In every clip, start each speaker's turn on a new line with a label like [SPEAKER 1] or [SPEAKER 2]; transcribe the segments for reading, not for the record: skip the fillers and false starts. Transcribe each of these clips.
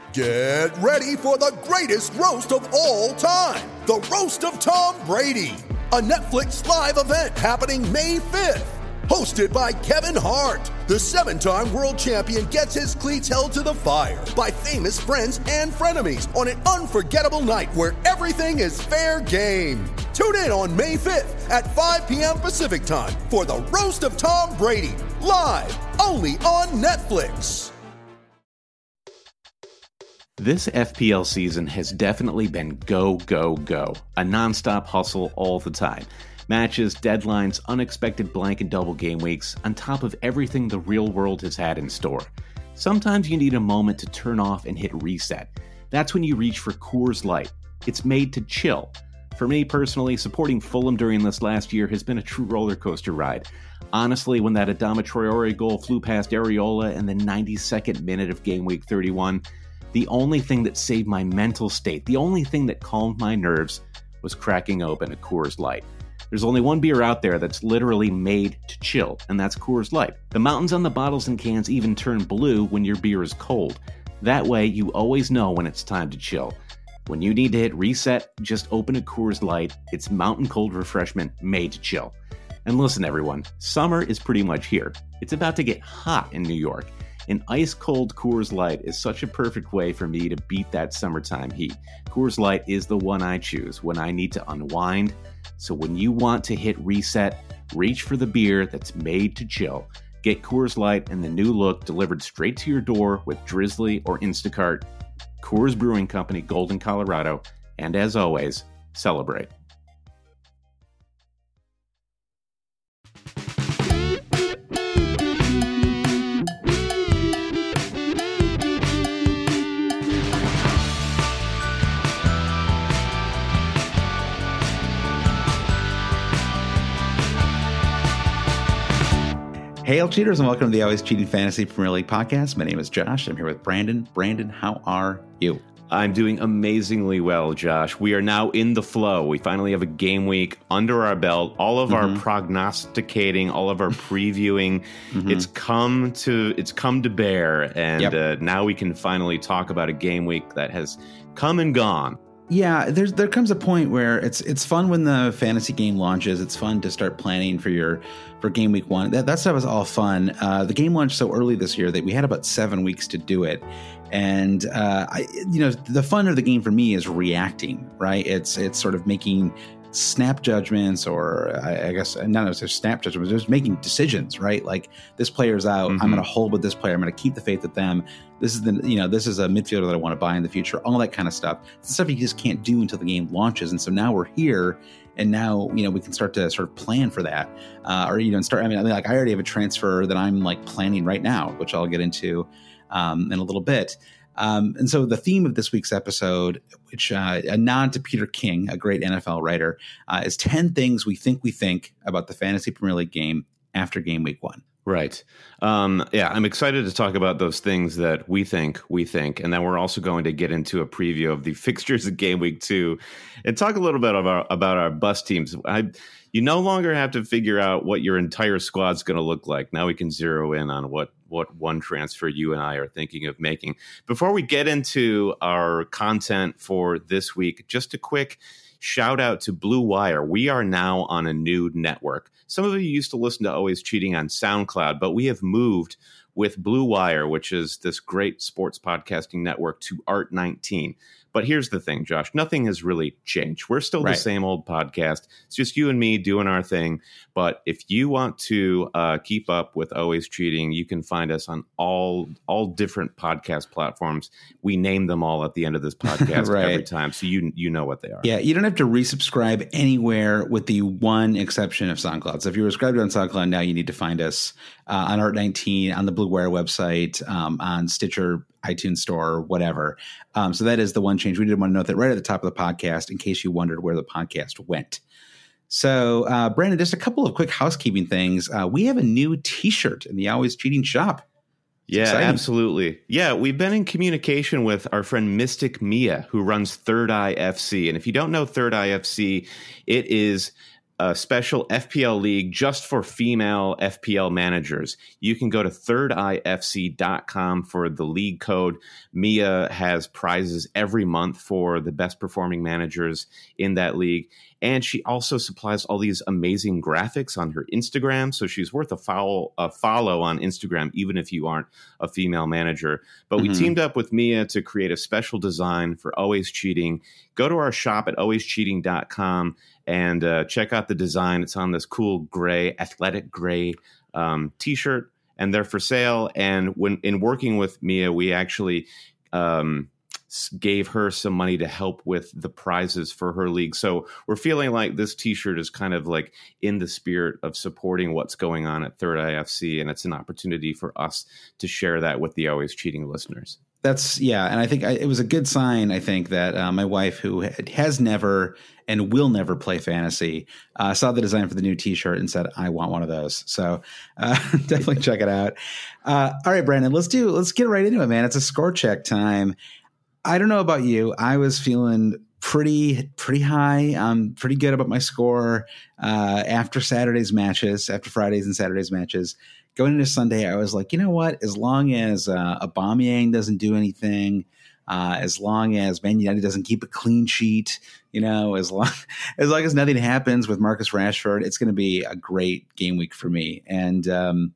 [SPEAKER 1] Get ready for the greatest roast of all time, the Roast of Tom Brady, a Netflix live event happening May 5th. Hosted by Kevin Hart, the 7-time world champion gets his cleats held to the fire by famous friends and frenemies on an unforgettable night where everything is fair game. Tune in on May 5th at 5 p.m. Pacific time for the Roast of Tom Brady, live only on Netflix.
[SPEAKER 2] This FPL season has definitely been go, go, go. A nonstop hustle all the time. Matches, deadlines, unexpected blank and double game weeks, on top of everything the real world has had in store. Sometimes you need a moment to turn off and hit reset. That's when you reach for Coors Light. It's made to chill. For me personally, supporting Fulham during this last year has been a true roller coaster ride. Honestly, when that Adama Traore goal flew past Areola in the 92nd minute of game week 31, the only thing that saved my mental state, the only thing that calmed my nerves, was cracking open a Coors Light. There's only one beer out there that's literally made to chill, and that's Coors Light. The mountains on the bottles and cans even turn blue when your beer is cold. That way, you always know when it's time to chill. When you need to hit reset, just open a Coors Light. It's mountain cold refreshment made to chill. And listen, everyone, summer is pretty much here. It's about to get hot in New York. An ice-cold Coors Light is such a perfect way for me to beat that summertime heat. Coors Light is the one I choose when I need to unwind. So when you want to hit reset, reach for the beer that's made to chill. Get Coors Light and the new look delivered straight to your door with Drizzly or Instacart. Coors Brewing Company, Golden, Colorado. And as always, celebrate.
[SPEAKER 3] Hey, all cheaters, and welcome to the Always Cheating Fantasy Premier League podcast. My name is Josh. I'm here with Brandon. Brandon, how are you?
[SPEAKER 2] I'm doing amazingly well, Josh. We are now in the flow. We finally have a game week under our belt. All of our prognosticating, all of our previewing, it's come to bear, and now we can finally talk about a game week that has come and gone.
[SPEAKER 3] Yeah, there comes a point where it's fun when the fantasy game launches. It's fun to start planning for game week one. That stuff is all fun. The game launched so early this year that we had about 7 weeks to do it. And the fun of the game for me is reacting, right? It's sort of making snap judgments, or I guess not necessarily snap judgments, just making decisions, right? Like, this player's out. I'm going to hold with this player. I'm going to keep the faith with them. This is a midfielder that I want to buy in the future. All that kind of stuff. It's stuff you just can't do until the game launches. And so now we're here, and now we can start to sort of plan for that, start. I mean, like, I already have a transfer that I'm like planning right now, which I'll get into in a little bit. And so the theme of this week's episode, which a nod to Peter King, a great NFL writer, is 10 things we think about the Fantasy Premier League game after game week one.
[SPEAKER 2] Right. I'm excited to talk about those things that we think, and then we're also going to get into a preview of the fixtures of game week 2 and talk a little bit about our bust teams. You no longer have to figure out what your entire squad's going to look like. Now we can zero in on what one transfer you and I are thinking of making. Before we get into our content for this week, just a quick shout out to Blue Wire. We are now on a new network. Some of you used to listen to Always Cheating on SoundCloud, but we have moved with Blue Wire, which is this great sports podcasting network, to Art19. But here's the thing, Josh, nothing has really changed. We're still the same old podcast. It's just you and me doing our thing. But if you want to keep up with Always Cheating, you can find us on all different podcast platforms. We name them all at the end of this podcast every time, so you know what they are. Yeah,
[SPEAKER 3] you don't have to resubscribe anywhere with the one exception of SoundCloud. So if you're subscribed on SoundCloud now, you need to find us on Art19, on the Blue Wire website, on Stitcher, iTunes Store, whatever. So that is the one change. We did want to note that right at the top of the podcast, in case you wondered where the podcast went. So, Brandon, just a couple of quick housekeeping things. We have a new T-shirt in the Always Cheating shop.
[SPEAKER 2] It's exciting. Absolutely. Yeah, we've been in communication with our friend Mystic Mia, who runs Third Eye FC. And if you don't know Third Eye FC, it is a special FPL league just for female FPL managers. You can go to thirdeyefc.com for the league code. Mia has prizes every month for the best performing managers in that league. And she also supplies all these amazing graphics on her Instagram. So she's worth a follow on Instagram, even if you aren't a female manager. But we teamed up with Mia to create a special design for Always Cheating. Go to our shop at alwayscheating.com and check out the design. It's on this cool gray, athletic gray T-shirt, and they're for sale. And when in working with Mia, we actually gave her some money to help with the prizes for her league. So we're feeling like this T-shirt is kind of like in the spirit of supporting what's going on at Third Eye FC, and it's an opportunity for us to share that with the Always Cheating listeners.
[SPEAKER 3] And I think it was a good sign, I think, that my wife, who has never and will never play fantasy, saw the design for the new T-shirt and said, I want one of those. So definitely check it out. All right, Brandon, let's get right into it, man. It's a score check time. I don't know about you. I was feeling pretty high. Pretty good about my score after Fridays and Saturdays matches. Going into Sunday, I was like, you know what? As long as Aubameyang doesn't do anything, as long as Man United doesn't keep a clean sheet, as long as nothing happens with Marcus Rashford, it's going to be a great game week for me. And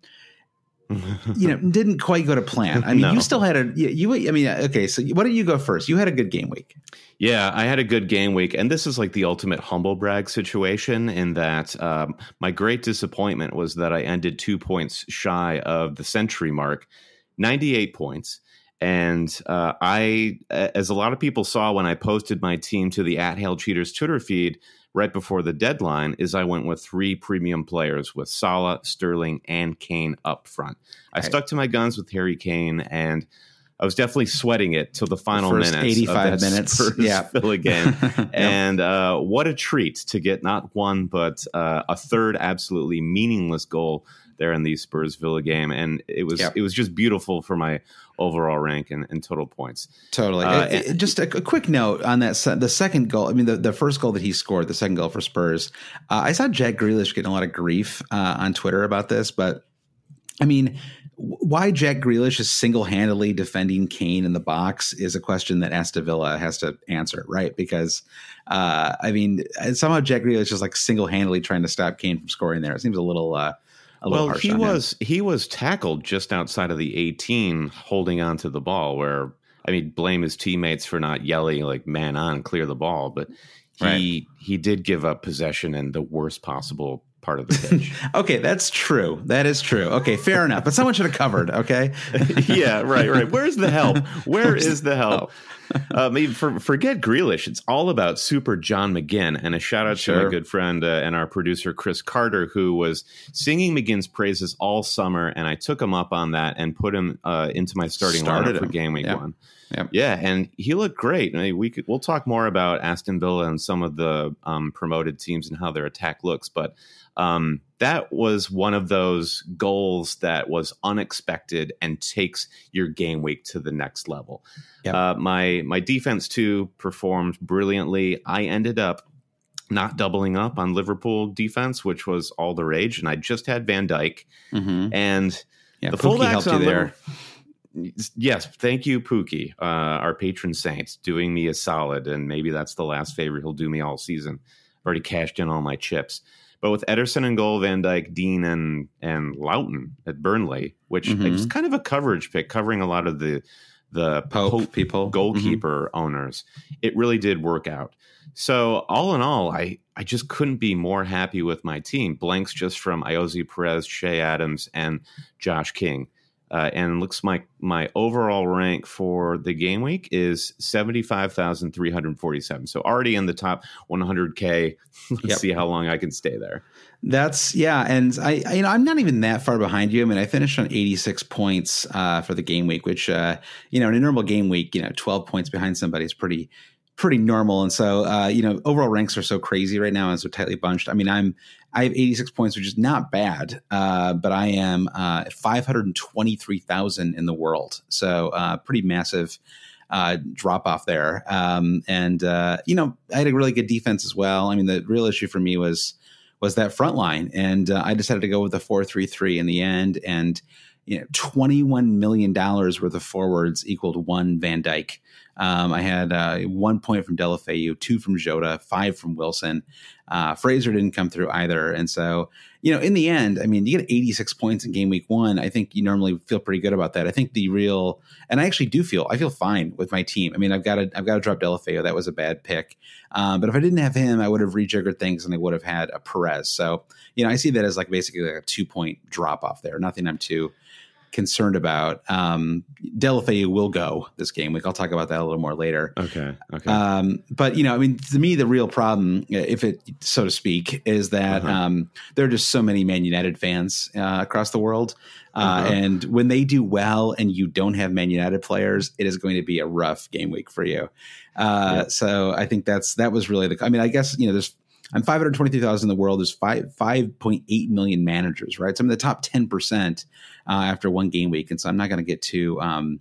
[SPEAKER 3] didn't quite go to plan. I mean, no. You still had okay. So why don't you go first? You had a good game week.
[SPEAKER 2] Yeah, I had a good game week. And this is like the ultimate humble brag situation in that my great disappointment was that I ended 2 points shy of the century mark, 98 points. And I, as a lot of people saw when I posted my team to the @HailCheaters Twitter feed right before the deadline, is I went with 3 premium players with Salah, Sterling, and Kane up front. I stuck to my guns with Harry Kane, and I was definitely sweating it till the final minutes.
[SPEAKER 3] 85 minutes.
[SPEAKER 2] Spurs Villa game. And what a treat to get not one, but a third absolutely meaningless goal there in the Spurs Villa game. And it was just beautiful for my overall rank and total points.
[SPEAKER 3] Totally. Just a quick note on that. The second goal, I mean, the first goal that he scored, the second goal for Spurs, I saw Jack Grealish getting a lot of grief on Twitter about this, but I mean, why Jack Grealish is single-handedly defending Kane in the box is a question that Aston Villa has to answer, right? Because, somehow Jack Grealish is like single-handedly trying to stop Kane from scoring there. It seems a little harsh on him.
[SPEAKER 2] He was tackled just outside of the 18, holding on to the ball, where, blame his teammates for not yelling like man on, clear the ball. But he did give up possession in the worst possible part of the pitch.
[SPEAKER 3] Okay, that's true. That is true. Okay, fair enough. But someone should have covered, okay?
[SPEAKER 2] Yeah, right. Where's the help? Where's the help? Forget Grealish. It's all about Super John McGinn. And a shout out to my good friend and our producer, Chris Carter, who was singing McGinn's praises all summer. And I took him up on that and put him into my starting lineup for game week 1. Yep. Yeah, and he looked great. We'll talk more about Aston Villa and some of the promoted teams and how their attack looks, but that was one of those goals that was unexpected and takes your game week to the next level. Yep. My defense too performed brilliantly. I ended up not doubling up on Liverpool defense, which was all the rage, and I just had Van Dijk and the fullbacks on there. Yes, thank you, Pookie, our patron saint, doing me a solid, and maybe that's the last favor he'll do me all season. I've already cashed in all my chips. But with Ederson in goal, Van Dijk, Dean, and Loughton at Burnley, which is kind of a coverage pick, covering a lot of the Pope people, goalkeeper owners, it really did work out. So all in all, I just couldn't be more happy with my team. Blanks just from Iosi Perez, Shea Adams, and Josh King. And looks like my overall rank for the game week is 75,347. So already in the top 100K. Let's see how long I can stay there.
[SPEAKER 3] And I'm not even that far behind you. I finished on 86 points for the game week, which in a normal game week, 12 points behind somebody is pretty normal. And so, overall ranks are so crazy right now and so tightly bunched. I have 86 points, which is not bad, but I am at 523,000 in the world. So pretty massive drop off there. I had a really good defense as well. The real issue for me was was that front line. And I decided to go with the 4-3-3 in the end. And $21 million worth of forwards equaled 1 Van Dijk. I had 1 point from Deulofeu, 2 from Jota, 5 from Wilson. Fraser didn't come through either. And so, in the end, I mean, you get 86 points in game week 1. I think you normally feel pretty good about that. I think and I actually I feel fine with my team. I mean, I've got to drop Deulofeu. That was a bad pick. But if I didn't have him, I would have rejiggered things and I would have had a Perez. So, I see that as basically a 2-point drop off there. Nothing I'm too concerned about. Deulofeu will go this game week. I'll talk about that a little more later.
[SPEAKER 2] Okay.
[SPEAKER 3] But to me, the real problem, if it so to speak, is that there are just so many Man United fans across the world, and when they do well and you don't have Man United players, it is going to be a rough game week for you. So I think that was really I guess I'm 523,000 in the world. There's 5.8 million managers, right? So I'm in the top 10% after one game week. And so I'm not going to get too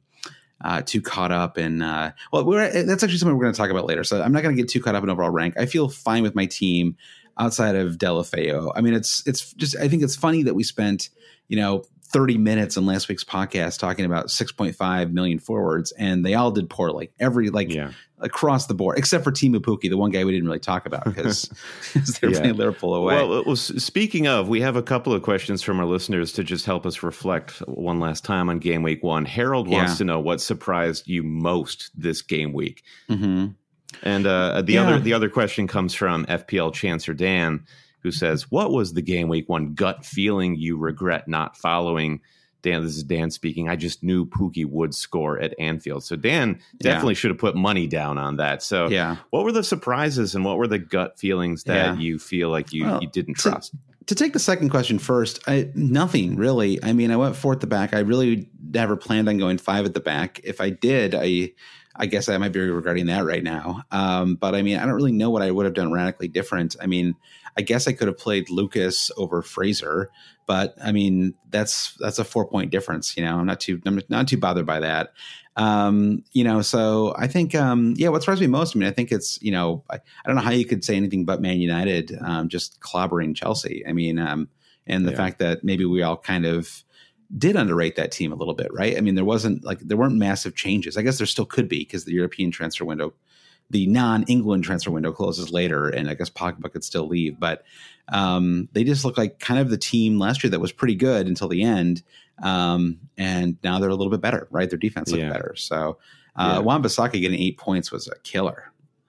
[SPEAKER 3] caught up in, that's actually something we're going to talk about later. So I'm not going to get too caught up in overall rank. I feel fine with my team outside of Deulofeu. I mean, it's just, I think it's funny that we spent, 30 minutes in last week's podcast talking about 6.5 million forwards, and they all did poorly. Across the board, except for Teemu Pukki, the one guy we didn't really talk about because they're playing Liverpool away.
[SPEAKER 2] Well, speaking of, we have a couple of questions from our listeners to just help us reflect one last time on game week 1. Harold wants to know what surprised you most this game week. Mm-hmm. And the other question comes from FPL Chancer Dan, who says, what was the game week 1 gut feeling you regret not following? Dan, this is Dan speaking. I just knew Pukki would score at Anfield. So Dan definitely should have put money down on that. So what were the surprises and what were the gut feelings that you feel like you didn't trust?
[SPEAKER 3] To take the second question first, nothing really. I mean, I went 4 at the back. I really never planned on going 5 at the back. If I did, I guess I might be regretting that right now. But I mean, I don't really know what I would have done radically different. I mean, I guess I could have played Lucas over Fraser, but I mean, that's a 4-point difference. I'm not too bothered by that. So I think, what surprised me most, I think it's, I don't know how you could say anything but Man United, just clobbering Chelsea. I mean, and the fact that maybe we all kind of did underrate that team a little bit, right? I mean, there weren't massive changes. I guess there still could be because the European transfer window, the non-England transfer window closes later, and I guess Pogba could still leave. But they just look like kind of the team last year that was pretty good until the end, and now they're a little bit better, right? Their defense looked better. So Wan-Bissaka getting 8 points was a killer.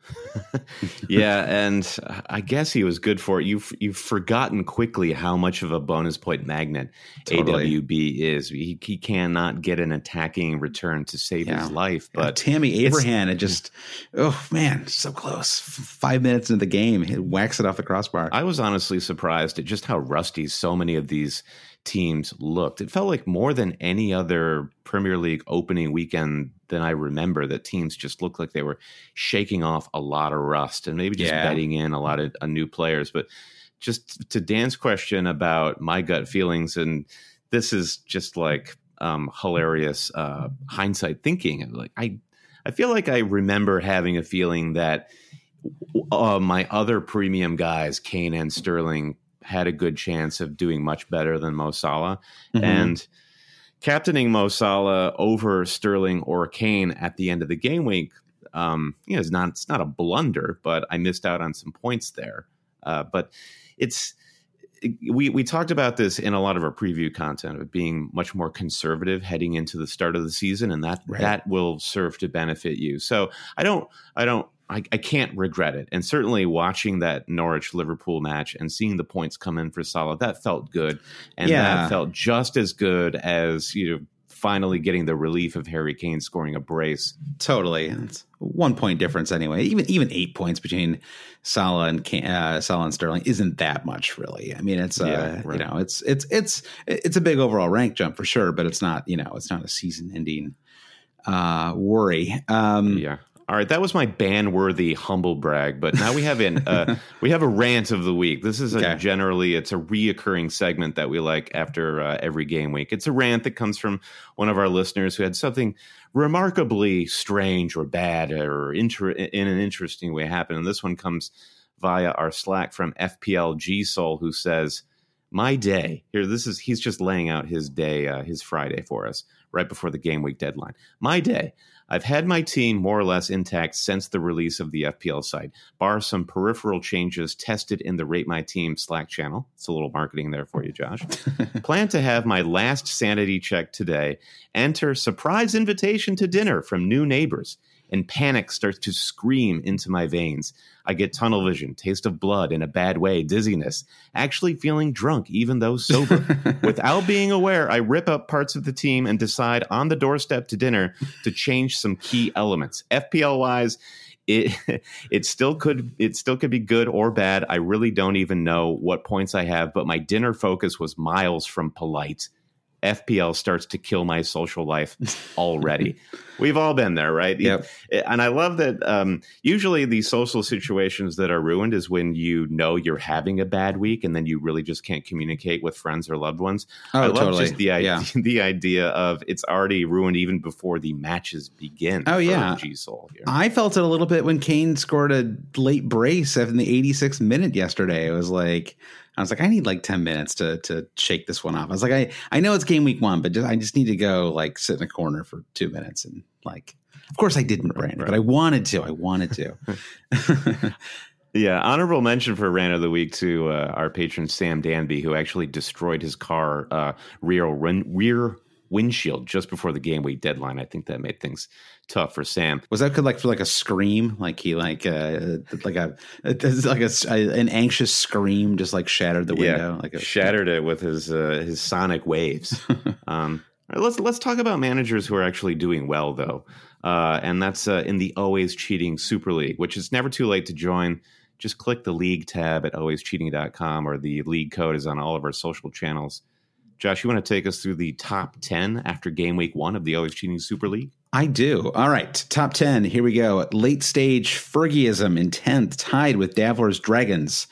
[SPEAKER 2] And I guess he was good for it. You've forgotten quickly how much of a bonus point magnet AWB is. He cannot get an attacking return to save his life. But
[SPEAKER 3] Tammy Abraham, so close. 5 minutes into the game, he whacks it off the crossbar.
[SPEAKER 2] I was honestly surprised at just how rusty so many of these teams looked. It felt like more than any other Premier League opening weekend than I remember, that teams just looked like they were shaking off a lot of rust and maybe just betting in a lot of new players. But just to Dan's question about my gut feelings, and this is just like hilarious hindsight thinking. Like I feel like I remember having a feeling that my other premium guys, Kane and Sterling, had a good chance of doing much better than Mo Salah. Mm-hmm. And captaining Mo Salah over Sterling or Kane at the end of the game week, it's not a blunder, but I missed out on some points there. But we talked about this in a lot of our preview content of being much more conservative heading into the start of the season, and that will serve to benefit you. So I can't regret it. And certainly watching that Norwich-Liverpool match and seeing the points come in for Salah, that felt good. And that felt just as good as, finally getting the relief of Harry Kane scoring a brace.
[SPEAKER 3] Totally. It's 1 point difference anyway. Even 8 points between Salah and Sterling isn't that much, really. I mean, it's it's a big overall rank jump for sure, but it's not, it's not a season-ending worry.
[SPEAKER 2] All right, that was my ban-worthy humble brag, but now we have a rant of the week. This is generally it's a reoccurring segment that we like after every game week. It's a rant that comes from one of our listeners who had something remarkably strange or bad or in an interesting way happen. And this one comes via our Slack from FPL G Soul, who says, my day here. He's just laying out his day, his Friday for us right before the game week deadline. My day. I've had my team more or less intact since the release of the FPL site, bar some peripheral changes tested in the Rate My Team Slack channel. It's a little marketing there for you, Josh. Plan to have my last sanity check today. Enter surprise invitation to dinner from new neighbors. And panic starts to scream into my veins. I get tunnel vision, taste of blood in a bad way, dizziness, actually feeling drunk even though sober. Without being aware, I rip up parts of the team and decide on the doorstep to dinner to change some key elements. FPL-wise, it still could be good or bad. I really don't even know what points I have, but my dinner focus was miles from polite. FPL starts to kill my social life already. We've all been there, right?
[SPEAKER 3] Yep.
[SPEAKER 2] And I love that usually the social situations that are ruined is when you know you're having a bad week and then you really just can't communicate with friends or loved ones.
[SPEAKER 3] Oh,
[SPEAKER 2] I love
[SPEAKER 3] totally.
[SPEAKER 2] just the idea of it's already ruined even before the matches begin.
[SPEAKER 3] Oh, yeah.
[SPEAKER 2] G-Soul here.
[SPEAKER 3] I felt it a little bit when Kane scored a late brace in the 86th minute yesterday. It was like, I was like, I need like 10 minutes to shake this one off. I was like, I know it's game week 1, but I just need to go like sit in a corner for 2 minutes. And like, of course I didn't, Brandon, but I wanted to.
[SPEAKER 2] Yeah. Honorable mention for Rant of the Week to our patron, Sam Danby, who actually destroyed his car rear windshield just before the game week deadline. I think that made things tough for Sam.
[SPEAKER 3] Was that for a scream? Like he an anxious scream just like shattered the window?
[SPEAKER 2] Shattered it with his sonic waves. Let's talk about managers who are actually doing well though, and that's in the Always Cheating Super League, which is never too late to join. Just click the league tab at alwayscheating.com, or the league code is on all of our social channels. Josh, you want to take us through the top 10 after game week 1 of the Always Cheating Super League?
[SPEAKER 3] I do. All right. Top 10. Here we go. Late stage Fergieism in 10th, tied with Davler's Dragons.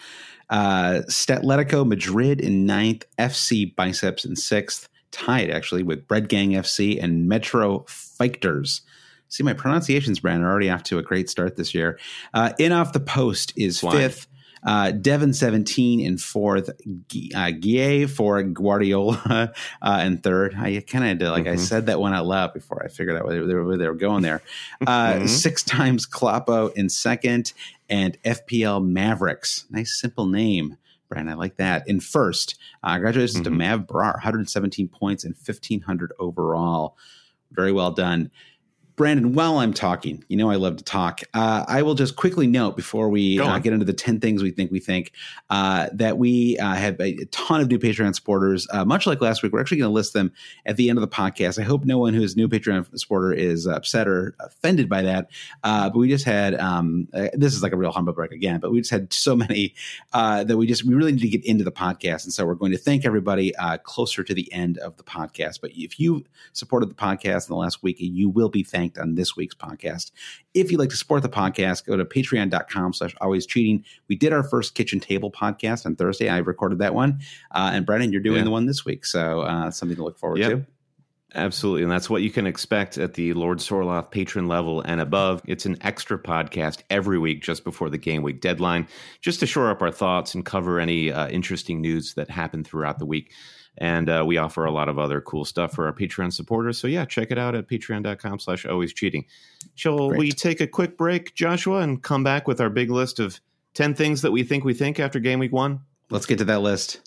[SPEAKER 3] Statletico Madrid in 9th. FC Biceps in 6th, tied actually with Bread Gang FC and Metro Fighters. See, my pronunciations, Brandon, are already off to a great start this year. In Off the Post is 5th. Devon 17 in 4th, Guille for Guardiola in 3rd. I kind of did I said that one out loud before I figured out where they were going there. 6 times Kloppo in 2nd, and FPL Mavericks. Nice simple name, Brandon. I like that. In 1st, congratulations to Mav Brar, 117 points and 1,500 overall. Very well done. Brandon, while I'm talking, I love to talk. I will just quickly note before we get into the 10 things we think that we have a ton of new Patreon supporters. Much like last week, we're actually going to list them at the end of the podcast. I hope no one who is a new Patreon supporter is upset or offended by that. But we just had this is like a real humble brag again, but we just had so many that we really need to get into the podcast. And so we're going to thank everybody closer to the end of the podcast. But if you supported the podcast in the last week, you will be thanked on this week's podcast. If you'd like to support the podcast, go to patreon.com/alwayscheating. We did our first kitchen table podcast on Thursday. I recorded that one. And Brennan, you're doing the one this week. So something to look forward to.
[SPEAKER 2] Absolutely. And that's what you can expect at the Lord Sorloth patron level and above. It's an extra podcast every week just before the game week deadline, just to shore up our thoughts and cover any interesting news that happened throughout the week. And we offer a lot of other cool stuff for our Patreon supporters. So check it out at patreon.com/alwayscheating. Shall we take a quick break, Joshua, and come back with our big list of 10 things that we think after game week 1?
[SPEAKER 3] Let's get to that list.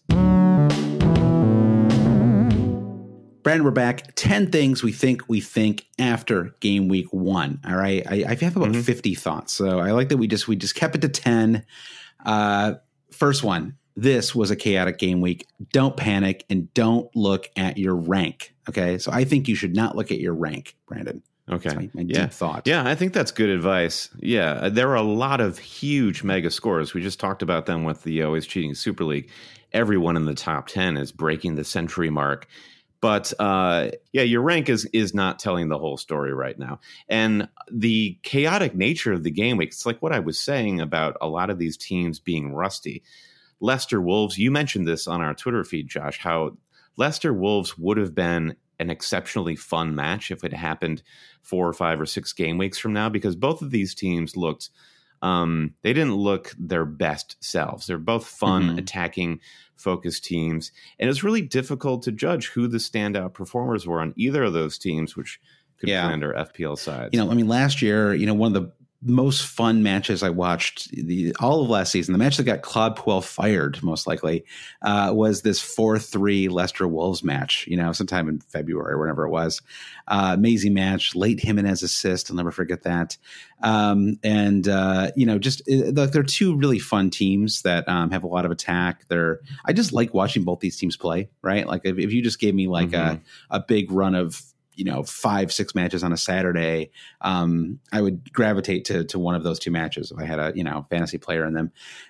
[SPEAKER 3] Brandon, we're back. 10 things we think after game week 1. All right. I have about 50 thoughts. So I like that we just kept it to 10. First one. This was a chaotic game week. Don't panic and don't look at your rank. Okay. So I think you should not look at your rank, Brandon.
[SPEAKER 2] Okay.
[SPEAKER 3] That's my deep thought.
[SPEAKER 2] Yeah, I think that's good advice. Yeah. There are a lot of huge mega scores. We just talked about them with the Always Cheating Super League. Everyone in the top 10 is breaking the century mark. But your rank is not telling the whole story right now. And the chaotic nature of the game week, it's like what I was saying about a lot of these teams being rusty. Leicester Wolves, you mentioned this on our Twitter feed, Josh, how Leicester Wolves would have been an exceptionally fun match if it happened 4 or 5 or 6 game weeks from now, because both of these teams looked They didn't look their best selves. They're both fun, attacking, focused teams. And it's really difficult to judge who the standout performers were on either of those teams, which could land our FPL sides.
[SPEAKER 3] Last year, one of the most fun matches I watched all of last season, the match that got Claude Puel fired most likely, was this 4-3 Leicester Wolves match, sometime in February or whenever it was. Amazing match, late Jimenez assist. I'll never forget that. They're two really fun teams that have a lot of attack. I just like watching both these teams play, right? Like if you just gave me like a big run of 5-6 matches on a Saturday, I would gravitate to one of those two matches if I had a fantasy player in them.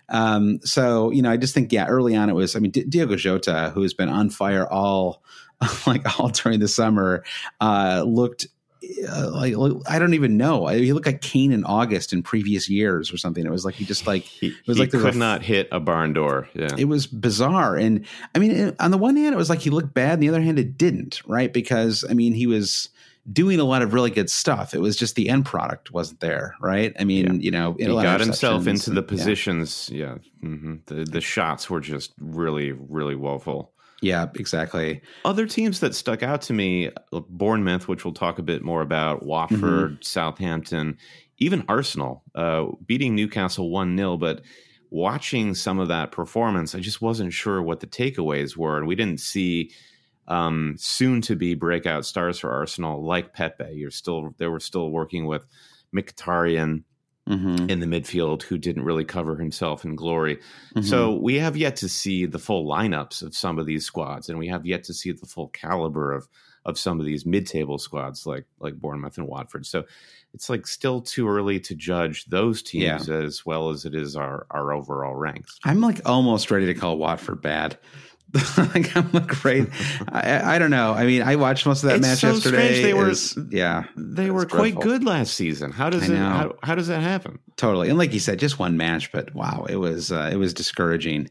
[SPEAKER 3] I just think early on it was Diogo Jota, who's been on fire all during the summer, looked like I don't even know. He looked like Kane in August in previous years or something. It was like he
[SPEAKER 2] could not hit a barn door. Yeah, it
[SPEAKER 3] was bizarre. And on the one hand, it was like he looked bad. On the other hand, it didn't, right? Because he was doing a lot of really good stuff. It was just the end product wasn't there, right? He
[SPEAKER 2] got himself into the positions. Yeah, the shots were just really, really woeful.
[SPEAKER 3] Yeah, exactly.
[SPEAKER 2] Other teams that stuck out to me, Bournemouth, which we'll talk a bit more about, Watford, Southampton, even Arsenal, beating Newcastle 1-0. But watching some of that performance, I just wasn't sure what the takeaways were. And we didn't see soon-to-be breakout stars for Arsenal like Pepe. They were still working with Mkhitaryan in the midfield, who didn't really cover himself in glory. So we have yet to see the full lineups of some of these squads, and we have yet to see the full caliber of some of these mid-table squads like Bournemouth and Watford. So it's still too early to judge those teams as well as it is our overall ranks.
[SPEAKER 3] I'm almost ready to call Watford bad. I'm great. I don't know. I watched most of that match yesterday.
[SPEAKER 2] They were quite good last season. How does that happen?
[SPEAKER 3] Totally. And like you said, just one match, but wow, it was discouraging.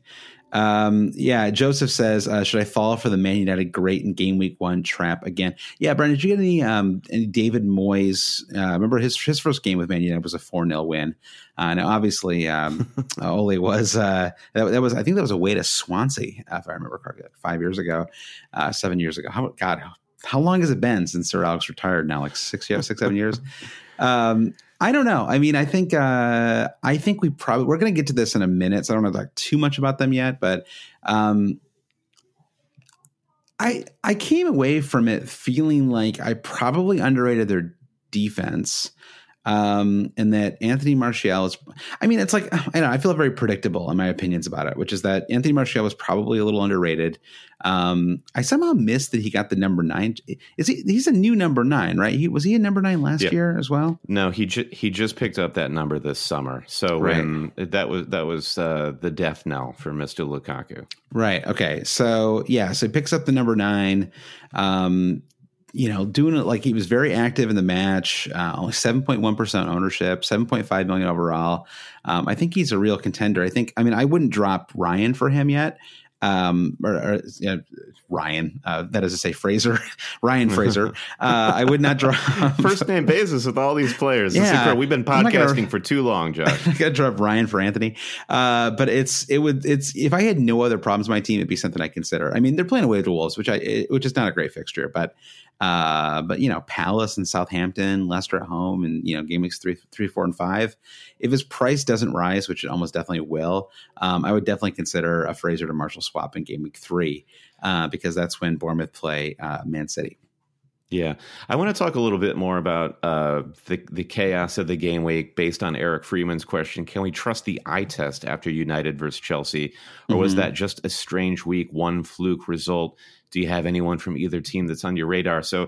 [SPEAKER 3] Joseph says, should I fall for the Man United great in game week 1 trap again? Yeah, Brian, did you get any David Moyes? Remember his first game with Man United was a 4-0 win. Now obviously, Ole was that was I think that was away to Swansea, if I remember correctly, 5 years ago, 7 years ago. How long has it been since Sir Alex retired now? 6-7 years. I don't know. I think we're going to get to this in a minute, so I don't want to talk too much about them yet. But I came away from it feeling like I probably underrated their defense, and that Anthony Martial is. It's like I feel very predictable in my opinions about it, which is that Anthony Martial was probably a little underrated. I somehow missed that he got the number 9. He's a new number 9, right? Was he a number 9 last year as well?
[SPEAKER 2] No, he just picked up that number this summer. So when that was the death knell for Mr. Lukaku.
[SPEAKER 3] Right. Okay. So he picks up the number 9. Doing it like he was very active in the match, only 7.1% ownership, 7.5 million overall. I think he's a real contender. I wouldn't drop Ryan for him yet. Ryan, that is to say Fraser, Ryan Fraser. I would not drop
[SPEAKER 2] first name basis with all these players.
[SPEAKER 3] Yeah,
[SPEAKER 2] we've been podcasting for too long, Josh.
[SPEAKER 3] I got to drop Ryan for Anthony. But it's if I had no other problems with my team, it'd be something I consider. They're playing away to the Wolves, which is not a great fixture, but Palace and Southampton, Leicester at home, and game weeks 3, 4, and 5. If his price doesn't rise, which it almost definitely will, I would definitely consider a Fraser to Martial swap in game week 3, because that's when Bournemouth play Man City.
[SPEAKER 2] Yeah, I want to talk a little bit more about the chaos of the game week based on Eric Freeman's question. Can we trust the eye test after United versus Chelsea, or was that just a strange week, one fluke result? Do you have anyone from either team that's on your radar? So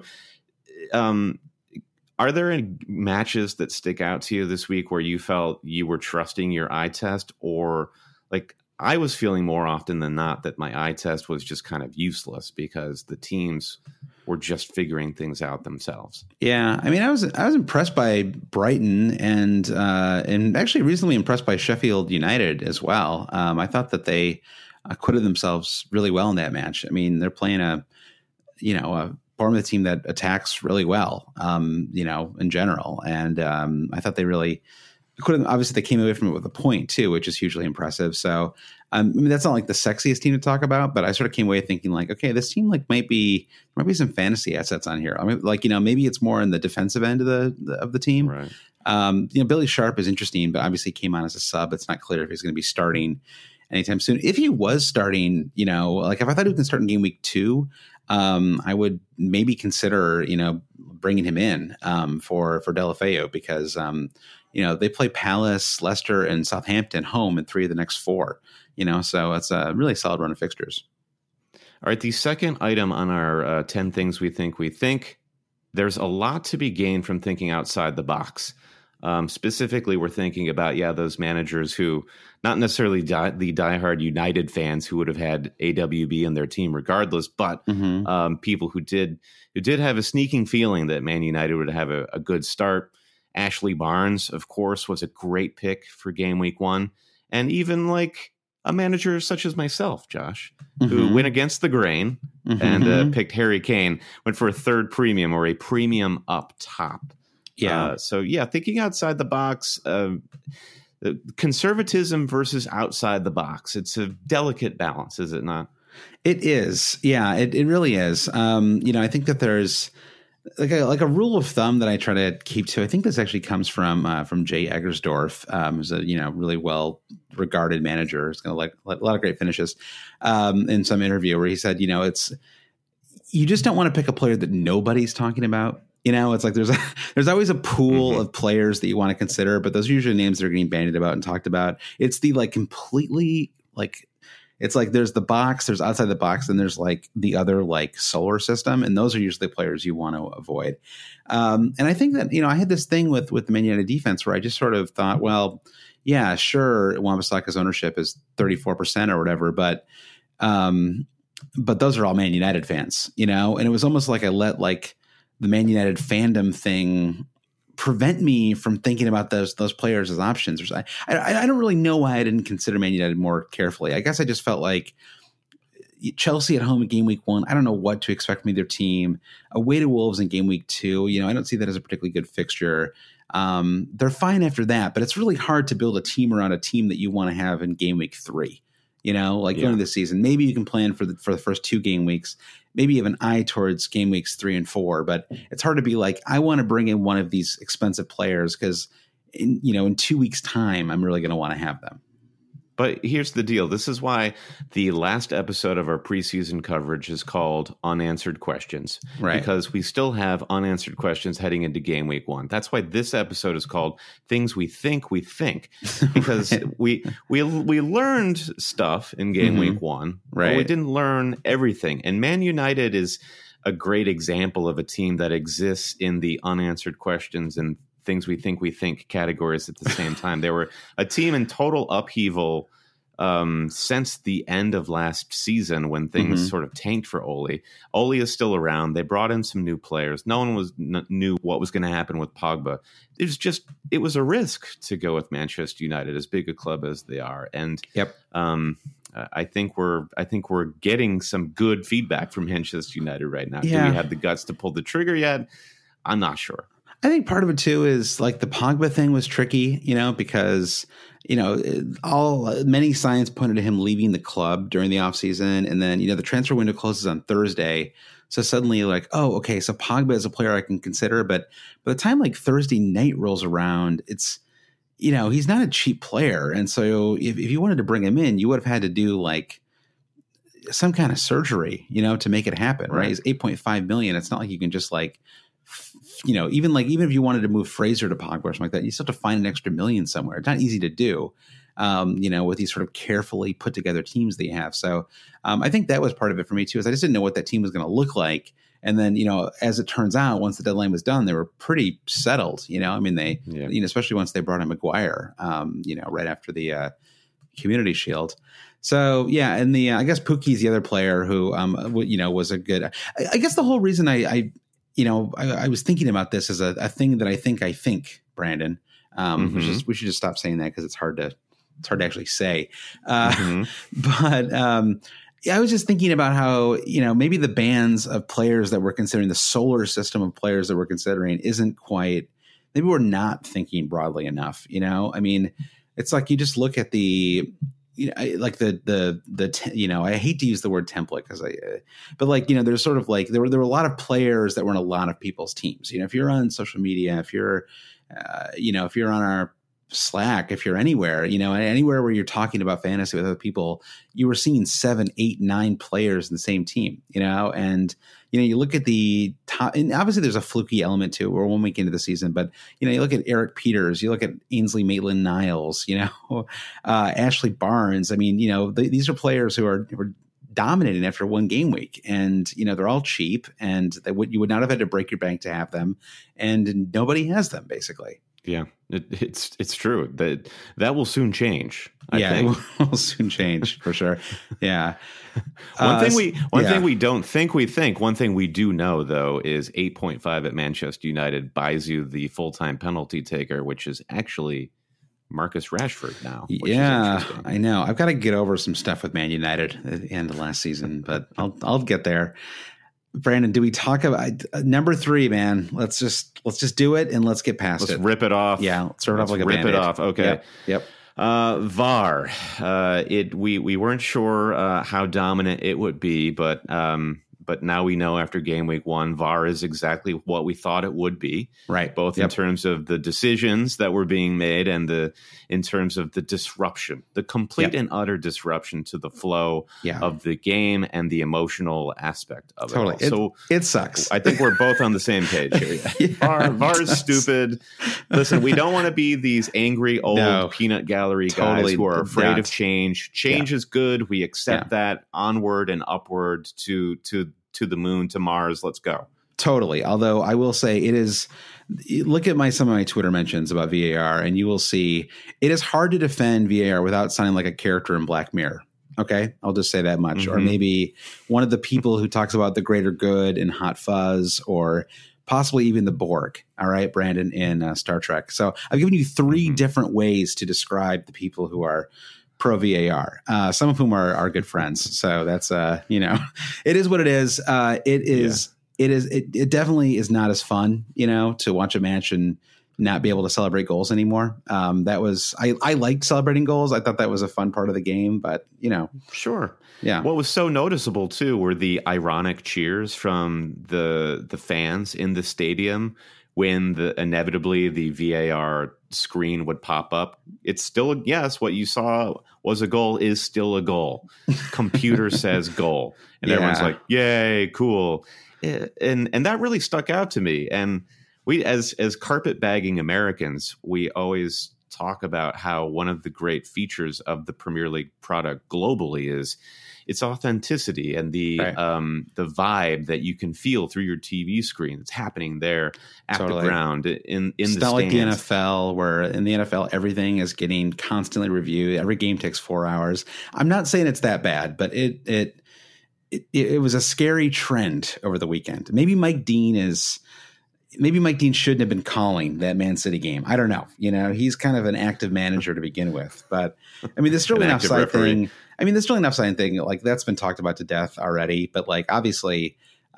[SPEAKER 2] are there any matches that stick out to you this week where you felt you were trusting your eye test, or I was feeling more often than not that my eye test was just kind of useless because the teams were just figuring things out themselves.
[SPEAKER 3] Yeah, I was impressed by Brighton and actually reasonably impressed by Sheffield United as well. I thought that they acquitted themselves really well in that match. They're playing a Bournemouth team that attacks really well, in general. And I thought they really obviously they came away from it with a point too, which is hugely impressive. So I mean, that's not like the sexiest team to talk about, but I sort of came away thinking like, okay, this team like might be some fantasy assets on here. I mean, like, maybe it's more in the defensive end of the team.
[SPEAKER 2] Right.
[SPEAKER 3] Billy Sharp is interesting, but obviously came on as a sub. It's not clear if he's going to be starting anytime soon. If he was starting, like if I thought he was going to start in game week 2, I would maybe consider, bringing him in for Delafeu because, they play Palace, Leicester, and Southampton home in 3 of the next 4. So it's a really solid run of fixtures.
[SPEAKER 2] All right, the second item on our 10 things we think, there's a lot to be gained from thinking outside the box. Specifically, we're thinking about, those managers who, not necessarily the diehard United fans who would have had AWB in their team regardless, but people who did have a sneaking feeling that Man United would have a good start. Ashley Barnes, of course, was a great pick for game week 1. And even like a manager such as myself, Josh, who went against the grain and picked Harry Kane, went for a third premium or a premium up top.
[SPEAKER 3] Yeah.
[SPEAKER 2] Thinking outside the box, conservatism versus outside the box. It's a delicate balance, is it not?
[SPEAKER 3] It is. Yeah, it really is. I think that there's like a rule of thumb that I try to keep to. I think this actually comes from Jay Eggersdorf, who's a really well regarded manager. He's going to a lot of great finishes. In some interview where he said, it's you just don't want to pick a player that nobody's talking about. It's like there's always a pool of players that you want to consider, but those are usually names that are getting bandied about and talked about. It's the completely it's like there's the box, there's outside the box, and there's like the other solar system, and those are usually players you want to avoid. And I think that I had this thing with the Man United defense where I just sort of thought, well, yeah, sure, Wan-Bissaka's ownership is 34% or whatever, but those are all Man United fans, and it was almost like I let the Man United fandom thing prevent me from thinking about those players as options. I don't really know why I didn't consider Man United more carefully. I guess I just felt like Chelsea at home in game week 1. I don't know what to expect from either team. Away to Wolves in game week 2. I don't see that as a particularly good fixture. They're fine after that, but it's really hard to build a team around a team that you want to have in game week 3. Going into the season, maybe you can plan for the first 2 game weeks, maybe you have an eye towards game weeks 3 and 4, but it's hard to be like, I want to bring in one of these expensive players because in 2 weeks time, I'm really going to want to have them.
[SPEAKER 2] But here's the deal. This is why the last episode of our preseason coverage is called Unanswered Questions.
[SPEAKER 3] Right.
[SPEAKER 2] Because we still have unanswered questions heading into game week 1. That's why this episode is called Things We Think. Because we learned stuff in game week 1.
[SPEAKER 3] Right.
[SPEAKER 2] But we didn't learn everything. And Man United is a great example of a team that exists in the unanswered questions and things we think categories at the same time. They were a team in total upheaval since the end of last season when things sort of tanked for Ole. Ole is still around. They brought in some new players. No one knew what was going to happen with Pogba. It was a risk to go with Manchester United, as big a club as they are. And I think we're getting some good feedback from Manchester United right now. Yeah. Do we have the guts to pull the trigger yet? I'm not sure.
[SPEAKER 3] I think part of it too is the Pogba thing was tricky, because many signs pointed to him leaving the club during the offseason, and then the transfer window closes on Thursday, so suddenly you're like, oh, okay, so Pogba is a player I can consider, but by the time Thursday night rolls around, it's he's not a cheap player, and so if you wanted to bring him in, you would have had to do some kind of surgery, to make it happen, right? He's $8.5 million. It's not like you can just even if you wanted to move Fraser to Pogba or something like that, you still have to find an extra $1 million somewhere. It's not easy to do, with these sort of carefully put together teams that you have. So I think that was part of it for me too, is I just didn't know what that team was going to look like. And then, as it turns out, once the deadline was done, they were pretty settled, they, especially once they brought in Maguire, right after the Community Shield. So, yeah. And I guess Pukki's the other player who, was a good, I guess the whole reason I was thinking about this as a thing that I think, Brandon. We should just stop saying that because it's hard to actually say. But I was just thinking about how maybe the bands of players that we're considering, the solar system of players that we're considering, isn't quite we're not thinking broadly enough. I mean, it's like you just look at the, like I hate to use the word template but like, there's sort of like there were a lot of players that were in a lot of people's teams. If you're on social media, if you're if you're on our Slack, if you're anywhere, anywhere where you're talking about fantasy with other people, you were seeing 7, 8, 9 players in the same team, and you look at the top, and obviously there's a fluky element to it. We're 1 week into the season, but you look at Eric Peters, you look at Ainsley Maitland-Niles, Ashley Barnes. I mean, these are players who are dominating after one game week, and they're all cheap, and you would not have had to break your bank to have them, and nobody has them basically.
[SPEAKER 2] Yeah, it's true that will soon change. I think.
[SPEAKER 3] It will soon change for sure. Yeah.
[SPEAKER 2] One thing we don't think we think. One thing we do know though is 8.5 at Manchester United buys you the full-time penalty taker, which is actually Marcus Rashford now.
[SPEAKER 3] Yeah, I know. I've got to get over some stuff with Man United at the end of last season, but I'll get there. Brandon, do we talk about number 3, man? Let's just do it and let's get past it.
[SPEAKER 2] Let's rip it off.
[SPEAKER 3] Yeah, let's rip it off like a
[SPEAKER 2] Band-Aid.
[SPEAKER 3] Band-Aid.
[SPEAKER 2] Rip it off. Okay.
[SPEAKER 3] Yep.
[SPEAKER 2] VAR. We weren't sure how dominant it would be, but now we know after game week 1, VAR is exactly what we thought it would be.
[SPEAKER 3] Right.
[SPEAKER 2] Both in terms of the decisions that were being made and in terms of the disruption, the complete and utter disruption to the flow of the game and the emotional aspect of
[SPEAKER 3] totally.
[SPEAKER 2] it. So
[SPEAKER 3] it sucks.
[SPEAKER 2] I think we're both on the same page here. VAR is stupid. Listen, we don't want to be these angry old peanut gallery guys who are afraid of change. Change is good. We accept that. Onward and upward to the moon, to Mars. Let's go.
[SPEAKER 3] Totally. Although I will say it is, look at some of my Twitter mentions about VAR and you will see it is hard to defend VAR without sounding like a character in Black Mirror. Okay. I'll just say that much. Mm-hmm. Or maybe one of the people who talks about the greater good in Hot Fuzz, or possibly even the Borg. All right, Brandon, in Star Trek. So I've given you 3 different ways to describe the people who are pro VAR, some of whom are good friends. So that's, it is what it is. It definitely is not as fun, to watch a match and not be able to celebrate goals anymore. I liked celebrating goals. I thought that was a fun part of the game, but
[SPEAKER 2] Sure.
[SPEAKER 3] Yeah.
[SPEAKER 2] What was so noticeable too were the ironic cheers from the fans in the stadium when inevitably the VAR screen would pop up. It's still, yes, what you saw was a goal is still a goal. Computer says goal. And everyone's like, yay, cool. And that really stuck out to me. And we, as carpetbagging Americans, we always talk about how one of the great features of the Premier League product globally is its authenticity and the vibe that you can feel through your TV screen. It's happening there at the ground in the stands. It's not like the
[SPEAKER 3] NFL, where in the NFL everything is getting constantly reviewed. Every game takes 4 hours. I'm not saying it's that bad, but it was a scary trend over the weekend. Maybe Mike Dean shouldn't have been calling that Man City game. I don't know. He's kind of an active manager to begin with. But I mean, the Sterling offside thing. The Sterling offside thing, like, that's been talked about to death already. But like, obviously,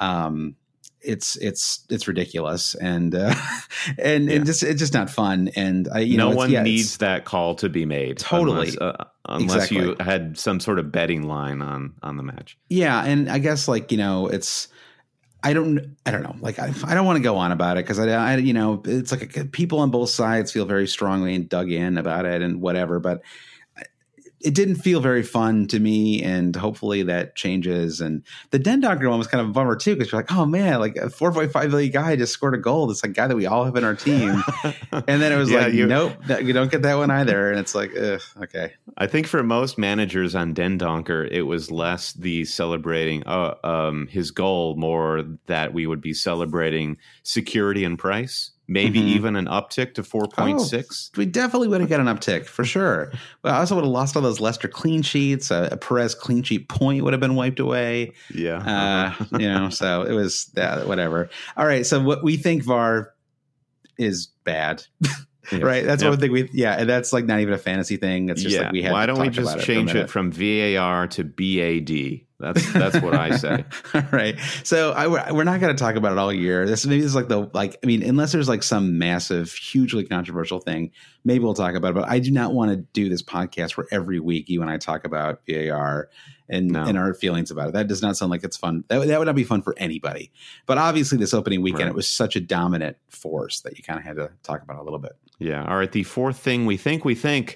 [SPEAKER 3] it's ridiculous and it's just not fun. And
[SPEAKER 2] no one needs that call to be made.
[SPEAKER 3] Totally.
[SPEAKER 2] Unless you had some sort of betting line on the match.
[SPEAKER 3] Yeah. And I guess I don't know. Like, I don't want to go on about it because it's like people on both sides feel very strongly and dug in about it and whatever, but it didn't feel very fun to me, and hopefully that changes. And the Dendoncker one was kind of a bummer too, because you're like, oh man, like a 4.5 million guy just scored a goal. It's a guy that we all have in our team. And then it was nope, you don't get that one either. And it's like, okay.
[SPEAKER 2] I think for most managers on Dendoncker, it was less the celebrating his goal, more that we would be celebrating security and price. Maybe even an uptick to 4.6.
[SPEAKER 3] We definitely would have got an uptick for sure. Well, I also would have lost all those Leicester clean sheets. A Perez clean sheet point would have been wiped away.
[SPEAKER 2] Yeah.
[SPEAKER 3] So it was whatever. All right. So what we think VAR is bad. Right. That's what we think. And that's like not even a fantasy thing. It's just like we had.
[SPEAKER 2] Why don't we just change it from VAR to BAD? That's what I say.
[SPEAKER 3] All right. So we're not going to talk about it all year. This is unless there's like some massive, hugely controversial thing, maybe we'll talk about it. But I do not want to do this podcast where every week you and I talk about VAR and our feelings about it. That does not sound like it's fun. That would not be fun for anybody. But obviously this opening weekend, It was such a dominant force that you kind of had to talk about it a little bit.
[SPEAKER 2] Yeah. All right. The fourth thing we think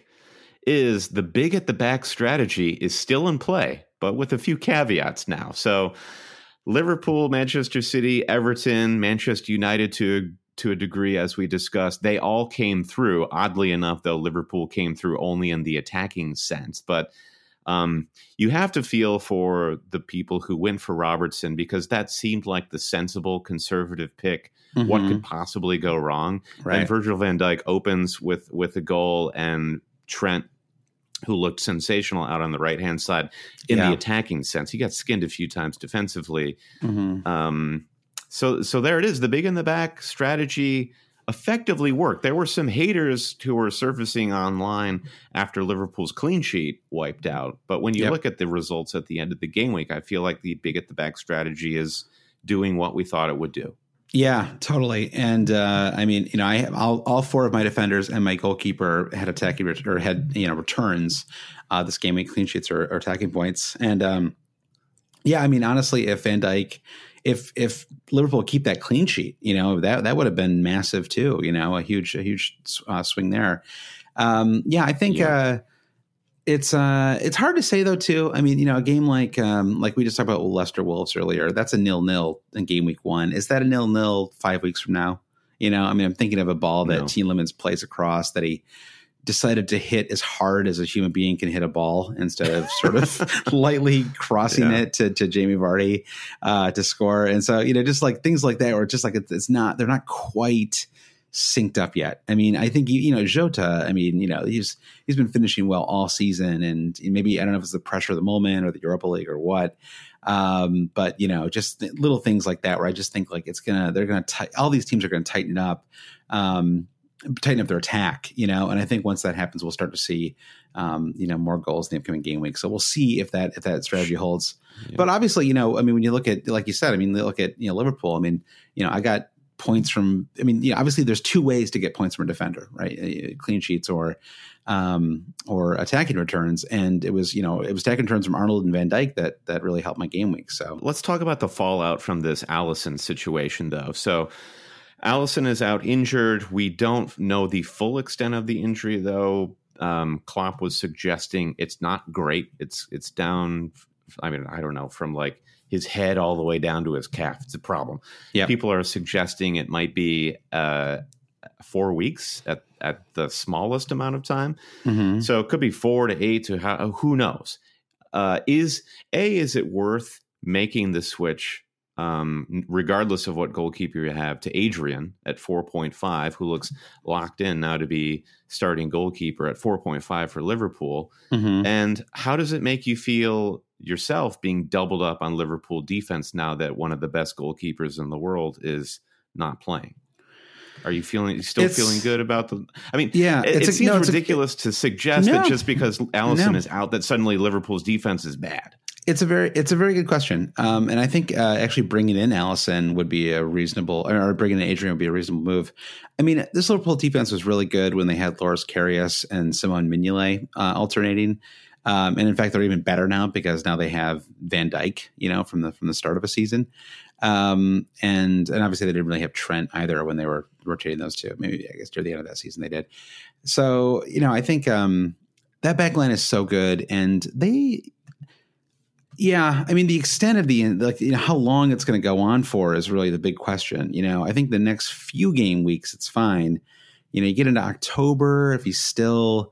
[SPEAKER 2] is the big at the back strategy is still in play, but with a few caveats now. So Liverpool, Manchester City, Everton, Manchester United to a degree, as we discussed, they all came through. Oddly enough, though, Liverpool came through only in the attacking sense. But you have to feel for the people who went for Robertson, because that seemed like the sensible conservative pick. Mm-hmm. What could possibly go wrong? Right. And Virgil van Dijk opens with a goal, and Trent, who looked sensational out on the right-hand side in the attacking sense. He got skinned a few times defensively. Mm-hmm. So there it is. The big in the back strategy effectively worked. There were some haters who were surfacing online after Liverpool's clean sheet wiped out. But when you look at the results at the end of the game week, I feel like the big at the back strategy is doing what we thought it would do.
[SPEAKER 3] Yeah, totally. And I mean, all four of my defenders and my goalkeeper had attacking returns this game week, clean sheets or attacking points. And I mean, honestly, if Van Dijk, if Liverpool keep that clean sheet, that would have been massive too. A huge swing there. I think it's hard to say though too. I mean, a game like we just talked about Leicester Wolves earlier, that's a 0-0 in game week 1. Is that a 0-0 5 weeks from now? I mean, I'm thinking of a ball that Tielemans plays across that he decided to hit as hard as a human being can hit a ball instead of sort of lightly crossing it to Jamie Vardy to score. And so, just like things like that, or just like they're not quite synced up yet. I mean, I think, Jota, I mean, he's been finishing well all season, and maybe, I don't know if it's the pressure of the moment or the Europa League or what. But just little things like that, where I just think like all these teams are going to tighten up their attack, and I think once that happens, we'll start to see, more goals in the upcoming game week. So we'll see if that strategy holds. Yeah. But obviously, I mean, when you look at, like you said, I mean, look at, Liverpool, I mean, I got points from, I mean, obviously there's two ways to get points from a defender, right? Clean sheets or attacking returns. And it was attacking returns from Arnold and Van Dijk that really helped my game week. So
[SPEAKER 2] let's talk about the fallout from this Alisson situation though. So Alisson is out injured. We don't know the full extent of the injury though. Klopp was suggesting it's not great. It's down. I mean, I don't know, from like his head all the way down to his calf. It's a problem. Yeah. People are suggesting it might be 4 weeks at the smallest amount of time. Mm-hmm. So it could be 4 to 8 to who knows? Is it worth making the switch, regardless of what goalkeeper you have, to Adrian at 4.5, who looks locked in now to be starting goalkeeper at 4.5 for Liverpool? Mm-hmm. And how does it make you feel yourself being doubled up on Liverpool defense now that one of the best goalkeepers in the world is not playing? Are you feeling good about the? I mean, yeah, it seems ridiculous to suggest that just because Alisson is out, that suddenly Liverpool's defense is bad.
[SPEAKER 3] It's a very good question, and I think actually bringing in Alisson would be a reasonable, or bringing in Adrian would be a reasonable move. I mean, this Liverpool defense was really good when they had Loris Karius and Simon Mignolet alternating. And in fact, they're even better now because now they have Van Dijk, from the start of a season. And obviously they didn't really have Trent either when they were rotating those two. Maybe, I guess, near the end of that season they did. So, I think that back line is so good. And I mean, the extent of how long it's going to go on for is really the big question. I think the next few game weeks, it's fine. You get into October, if he's still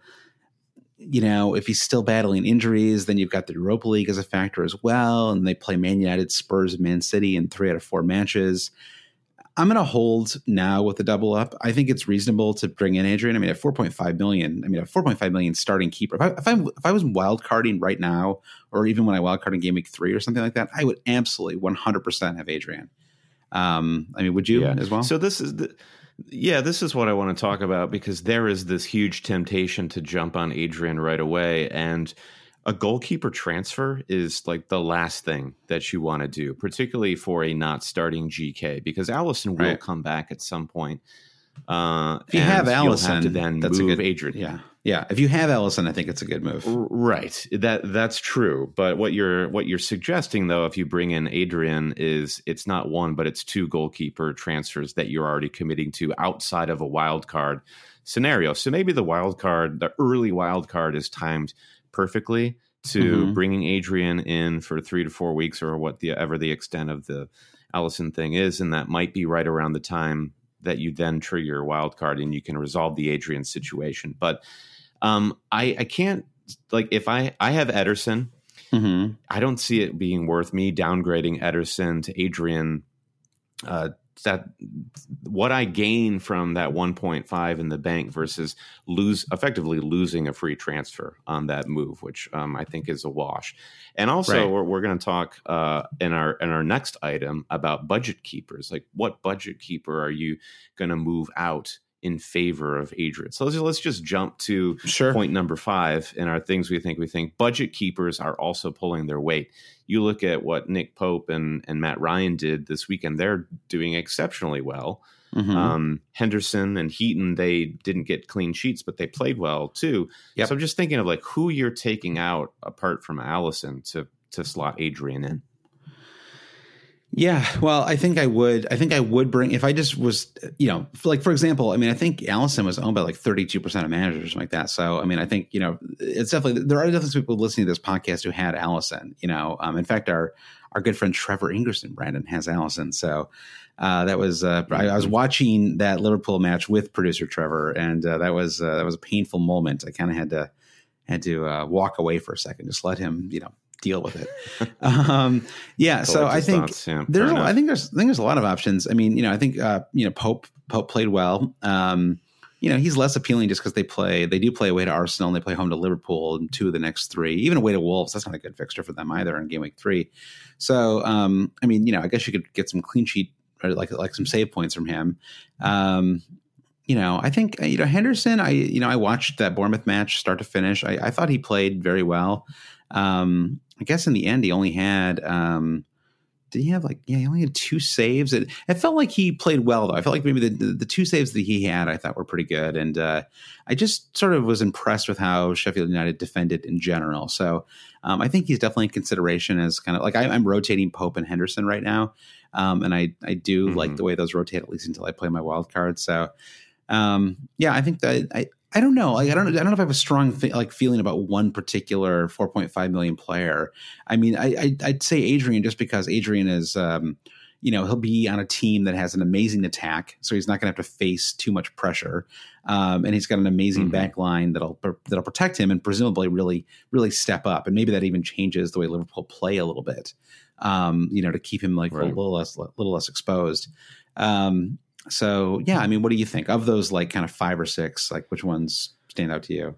[SPEAKER 3] battling injuries, then you've got the Europa League as a factor as well. And they play Man United, Spurs, and Man City in 3 out of 4 matches. I'm going to hold now with the double up. I think it's reasonable to bring in Adrian. I mean, at 4.5 million starting keeper. If I was wild carding right now, or even when I wild carded game week 3 or something like that, I would absolutely 100% have Adrian. I mean, would you as well?
[SPEAKER 2] So this is what I want to talk about, because there is this huge temptation to jump on Adrian right away. And a goalkeeper transfer is like the last thing that you want to do, particularly for a not starting GK, because Allison will come back at some point.
[SPEAKER 3] If you have Allison,
[SPEAKER 2] have to then move Adrian.
[SPEAKER 3] Yeah. If you have Allison, I think it's a good move.
[SPEAKER 2] Right. That's true. But what you're suggesting, though, if you bring in Adrian, is it's not one, but it's two goalkeeper transfers that you're already committing to outside of a wild card scenario. So maybe the early wild card is timed perfectly to bringing Adrian in for 3 to 4 weeks, or whatever the extent of the Allison thing is, and that might be right around the time that you then trigger your wild card and you can resolve the Adrian situation. But I can't, like, if I have Ederson, I don't see it being worth me downgrading Ederson to Adrian. That what I gain from that 1.5 in the bank versus effectively losing a free transfer on that move, which I think is a wash. And also, we're going to talk in our next item about budget keepers. Like, what budget keeper are you going to move out in favor of Adrian? So let's just jump to point number 5 in our things we think budget keepers are also pulling their weight. You look at what Nick Pope and Matt Ryan did this weekend; they're doing exceptionally well. Henderson and Heaton, they didn't get clean sheets, but they played well too. So I'm just thinking of like who you're taking out apart from Allison to slot Adrian in.
[SPEAKER 3] Yeah, well, I think I would bring, if I just was, like, for example, I mean, I think Allison was owned by like 32% of managers or something like that. So, I mean, I think, it's definitely, there are definitely people listening to this podcast who had Allison, in fact, our good friend Trevor Ingerson, Brandon, has Allison. So that was, I was watching that Liverpool match with producer Trevor, and that was a painful moment. I kind of had to walk away for a second, just let him, deal with it. So I think there's a lot of options. I mean, I think Pope played well. He's less appealing just because they do play away to Arsenal and they play home to Liverpool and 2 of the next 3, even away to Wolves. That's not a good fixture for them either in game week 3. So I guess you could get some clean sheet or like some save points from him. I think Henderson. I watched that Bournemouth match start to finish. I thought he played very well. I guess in the end he only had he only had 2 saves. It felt like he played well, though. I felt like maybe the 2 saves that he had I thought were pretty good, and I just sort of was impressed with how Sheffield United defended in general. So I think he's definitely in consideration as kind of like I'm rotating Pope and Henderson right now, and I do like the way those rotate, at least until I play my wild card. So I think that I don't know. Like, I don't know if I have a strong feeling about one particular 4.5 million player. I mean, I'd say Adrian, just because Adrian is, he'll be on a team that has an amazing attack, so he's not going to have to face too much pressure. And he's got an amazing back line that'll protect him and presumably really, really step up. And maybe that even changes the way Liverpool play a little bit, to keep him like a little less exposed. So, yeah, I mean, what do you think of those, like, kind of 5 or 6? Like, which ones stand out to you?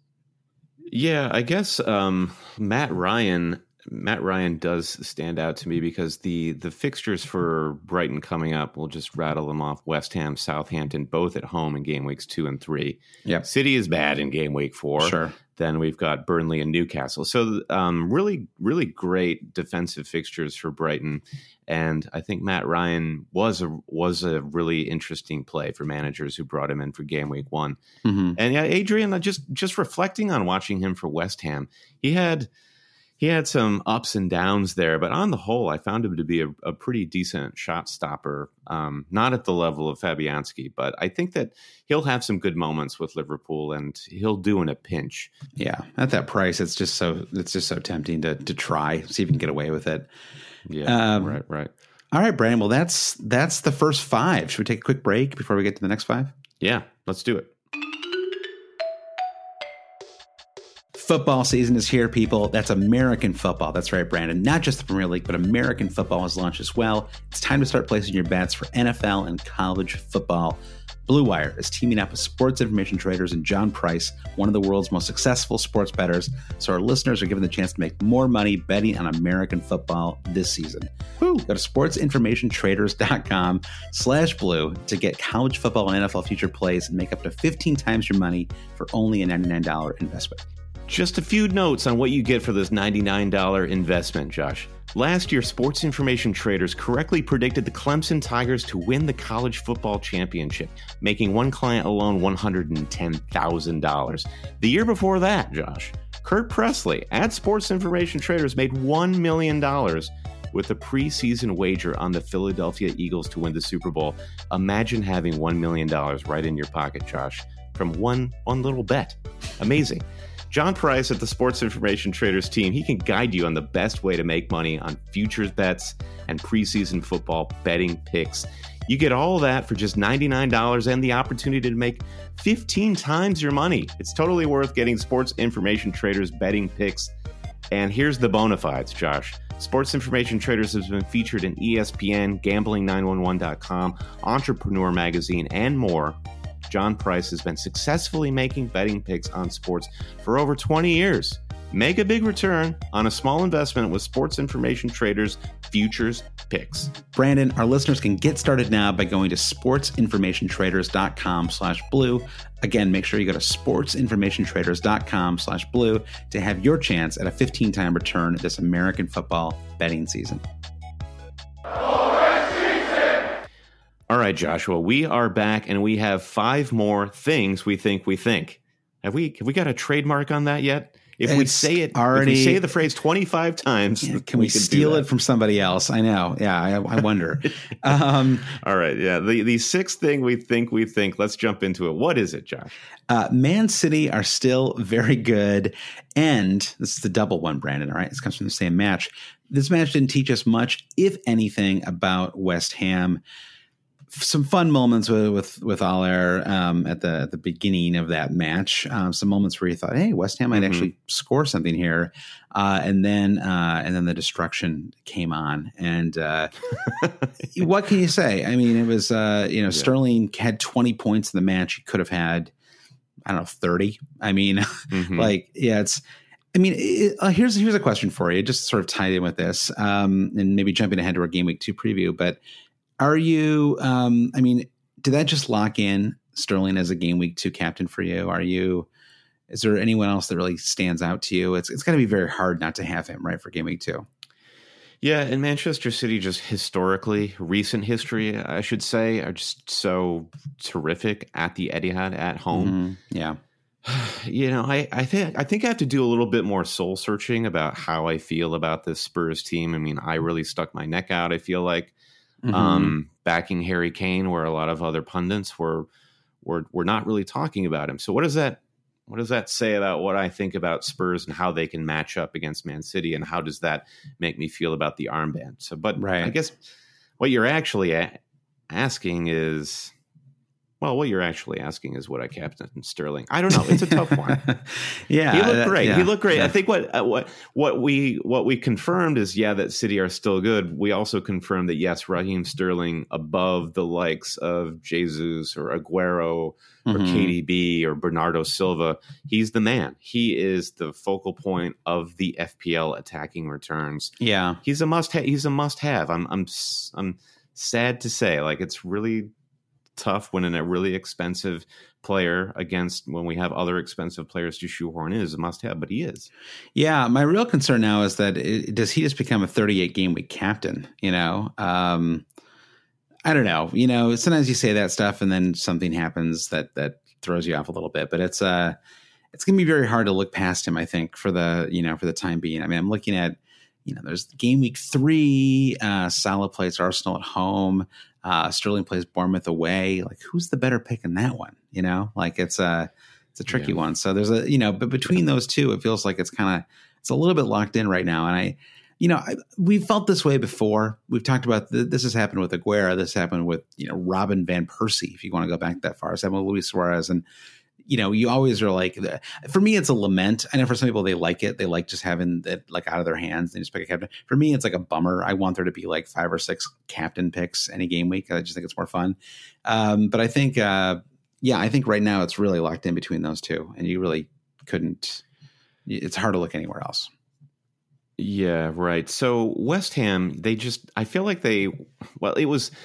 [SPEAKER 2] Yeah, I guess Matt Ryan does stand out to me because the fixtures for Brighton coming up, we'll just rattle them off: West Ham, Southampton, both at home in game weeks 2 and 3.
[SPEAKER 3] Yeah,
[SPEAKER 2] City is bad in game week 4.
[SPEAKER 3] Sure.
[SPEAKER 2] Then we've got Burnley and Newcastle. So really, really great defensive fixtures for Brighton. And I think Matt Ryan was a really interesting play for managers who brought him in for game week 1. And yeah, Adrian, just reflecting on watching him for West Ham, he had some ups and downs there, but on the whole, I found him to be a pretty decent shot stopper. Not at the level of Fabianski, but I think that he'll have some good moments with Liverpool, and he'll do in a pinch.
[SPEAKER 3] Yeah, at that price, it's just so tempting to try, see if you can get away with it.
[SPEAKER 2] Yeah, right.
[SPEAKER 3] All right, Brandon. Well, that's the first 5. Should we take a quick break before we get to the next 5?
[SPEAKER 2] Yeah, let's do it.
[SPEAKER 3] Football season is here, people. That's American football. That's right, Brandon. Not just the Premier League, but American football has launched as well. It's time to start placing your bets for NFL and college football. Blue Wire is teaming up with sports information traders and John Price, one of the world's most successful sports bettors, so our listeners are given the chance to make more money betting on American football this season. Woo! Go to sportsinformationtraders.com/blue to get college football and NFL future plays and make up to 15 times your money for only a $99 investment.
[SPEAKER 2] Just a few notes on what you get for this $99 investment, Josh. Last year, Sports Information Traders correctly predicted the Clemson Tigers to win the college football championship, making one client alone $110,000. The year before that, Josh, Kurt Presley at Sports Information Traders made $1 million with a preseason wager on the Philadelphia Eagles to win the Super Bowl. Imagine having $1 million right in your pocket, Josh, from one little bet. Amazing. John Price at the Sports Information Traders team, he can guide you on the best way to make money on futures bets and preseason football betting picks. You get all of that for just $99 and the opportunity to make 15 times your money. It's totally worth getting Sports Information Traders betting picks. And here's the bona fides, Josh. Sports Information Traders has been featured in ESPN, Gambling911.com, Entrepreneur Magazine, and more. John Price has been successfully making betting picks on sports for over 20 years. Make a big return on a small investment with Sports Information Traders Futures Picks.
[SPEAKER 3] Brandon, our listeners can get started now by going to sportsinformationtraders.com/blue. Again, make sure you go to sportsinformationtraders.com/blue to have your chance at a 15-time return this American football betting season.
[SPEAKER 2] All right, Joshua, we are back and we have 5 more things we think we think. Have we got a trademark on that yet? If we say the phrase 25 times,
[SPEAKER 3] yeah, can we steal it from somebody else? I know. Yeah, I wonder.
[SPEAKER 2] All right. Yeah. The 6th thing we think, let's jump into it. What is it, Josh?
[SPEAKER 3] Man City are still very good. And this is the double one, Brandon. All right. This comes from the same match. This match didn't teach us much, if anything, about West Ham. Some fun moments with Aller at the beginning of that match. Some moments where you thought, "Hey, West Ham might actually score something here," and then the destruction came on. And what can you say? I mean, it was Sterling had 20 points in the match. He could have had 30. I mean, here's a question for you, just sort of tied in with this, and maybe jumping ahead to our Game Week 2 preview, but. Are you, did that just lock in Sterling as a Game Week 2 captain for you? Is there anyone else that really stands out to you? It's got to be very hard not to have him, right, for Game Week 2.
[SPEAKER 2] Yeah, and Manchester City, just recent history, I should say, are just so terrific at the Etihad at home.
[SPEAKER 3] Mm-hmm. Yeah.
[SPEAKER 2] I think I have to do a little bit more soul searching about how I feel about this Spurs team. I mean, I really stuck my neck out, I feel like. Backing Harry Kane, where a lot of other pundits were not really talking about him. So what does that say about what I think about Spurs and how they can match up against Man City, and how does that make me feel about the armband? So, but right. I guess what you're actually asking is. Well, what you're actually asking is what I captained Sterling. I don't know. It's a tough one.
[SPEAKER 3] Yeah,
[SPEAKER 2] he looked great.
[SPEAKER 3] Yeah,
[SPEAKER 2] he looked great.
[SPEAKER 3] Yeah.
[SPEAKER 2] I think what we confirmed is that City are still good. We also confirmed that yes, Raheem Sterling above the likes of Jesus or Aguero or KDB or Bernardo Silva. He's the man. He is the focal point of the FPL attacking returns.
[SPEAKER 3] Yeah,
[SPEAKER 2] he's a must. He's a must have. I'm sad to say, like, it's really tough when a really expensive player against when we have other expensive players to shoehorn in is a must have, but he is.
[SPEAKER 3] Yeah. My real concern now is that does he just become a 38 game week captain? I don't know. Sometimes you say that stuff and then something happens that throws you off a little bit, but it's going to be very hard to look past him, I think, for the time being. I mean, I'm looking at, there's Game Week 3, Salah plays Arsenal at home. Sterling plays Bournemouth away. Like, who's the better pick in that one? It's a tricky one. So there's but between those two, it feels like it's a little bit locked in right now. And we've felt this way before. We've talked about this has happened with Aguero. This happened with, Robin Van Persie, if you want to go back that far. It's happened with Luis Suarez. And, you always are like, for me, it's a lament. I know for some people, they like it. They like just having it like out of their hands. They just pick a captain. For me, it's like a bummer. I want there to be like 5 or 6 captain picks any game week. I just think it's more fun. But I think, I think right now it's really locked in between those two, and you really couldn't. It's hard to look anywhere else.
[SPEAKER 2] Yeah, right. So West Ham, I feel like it was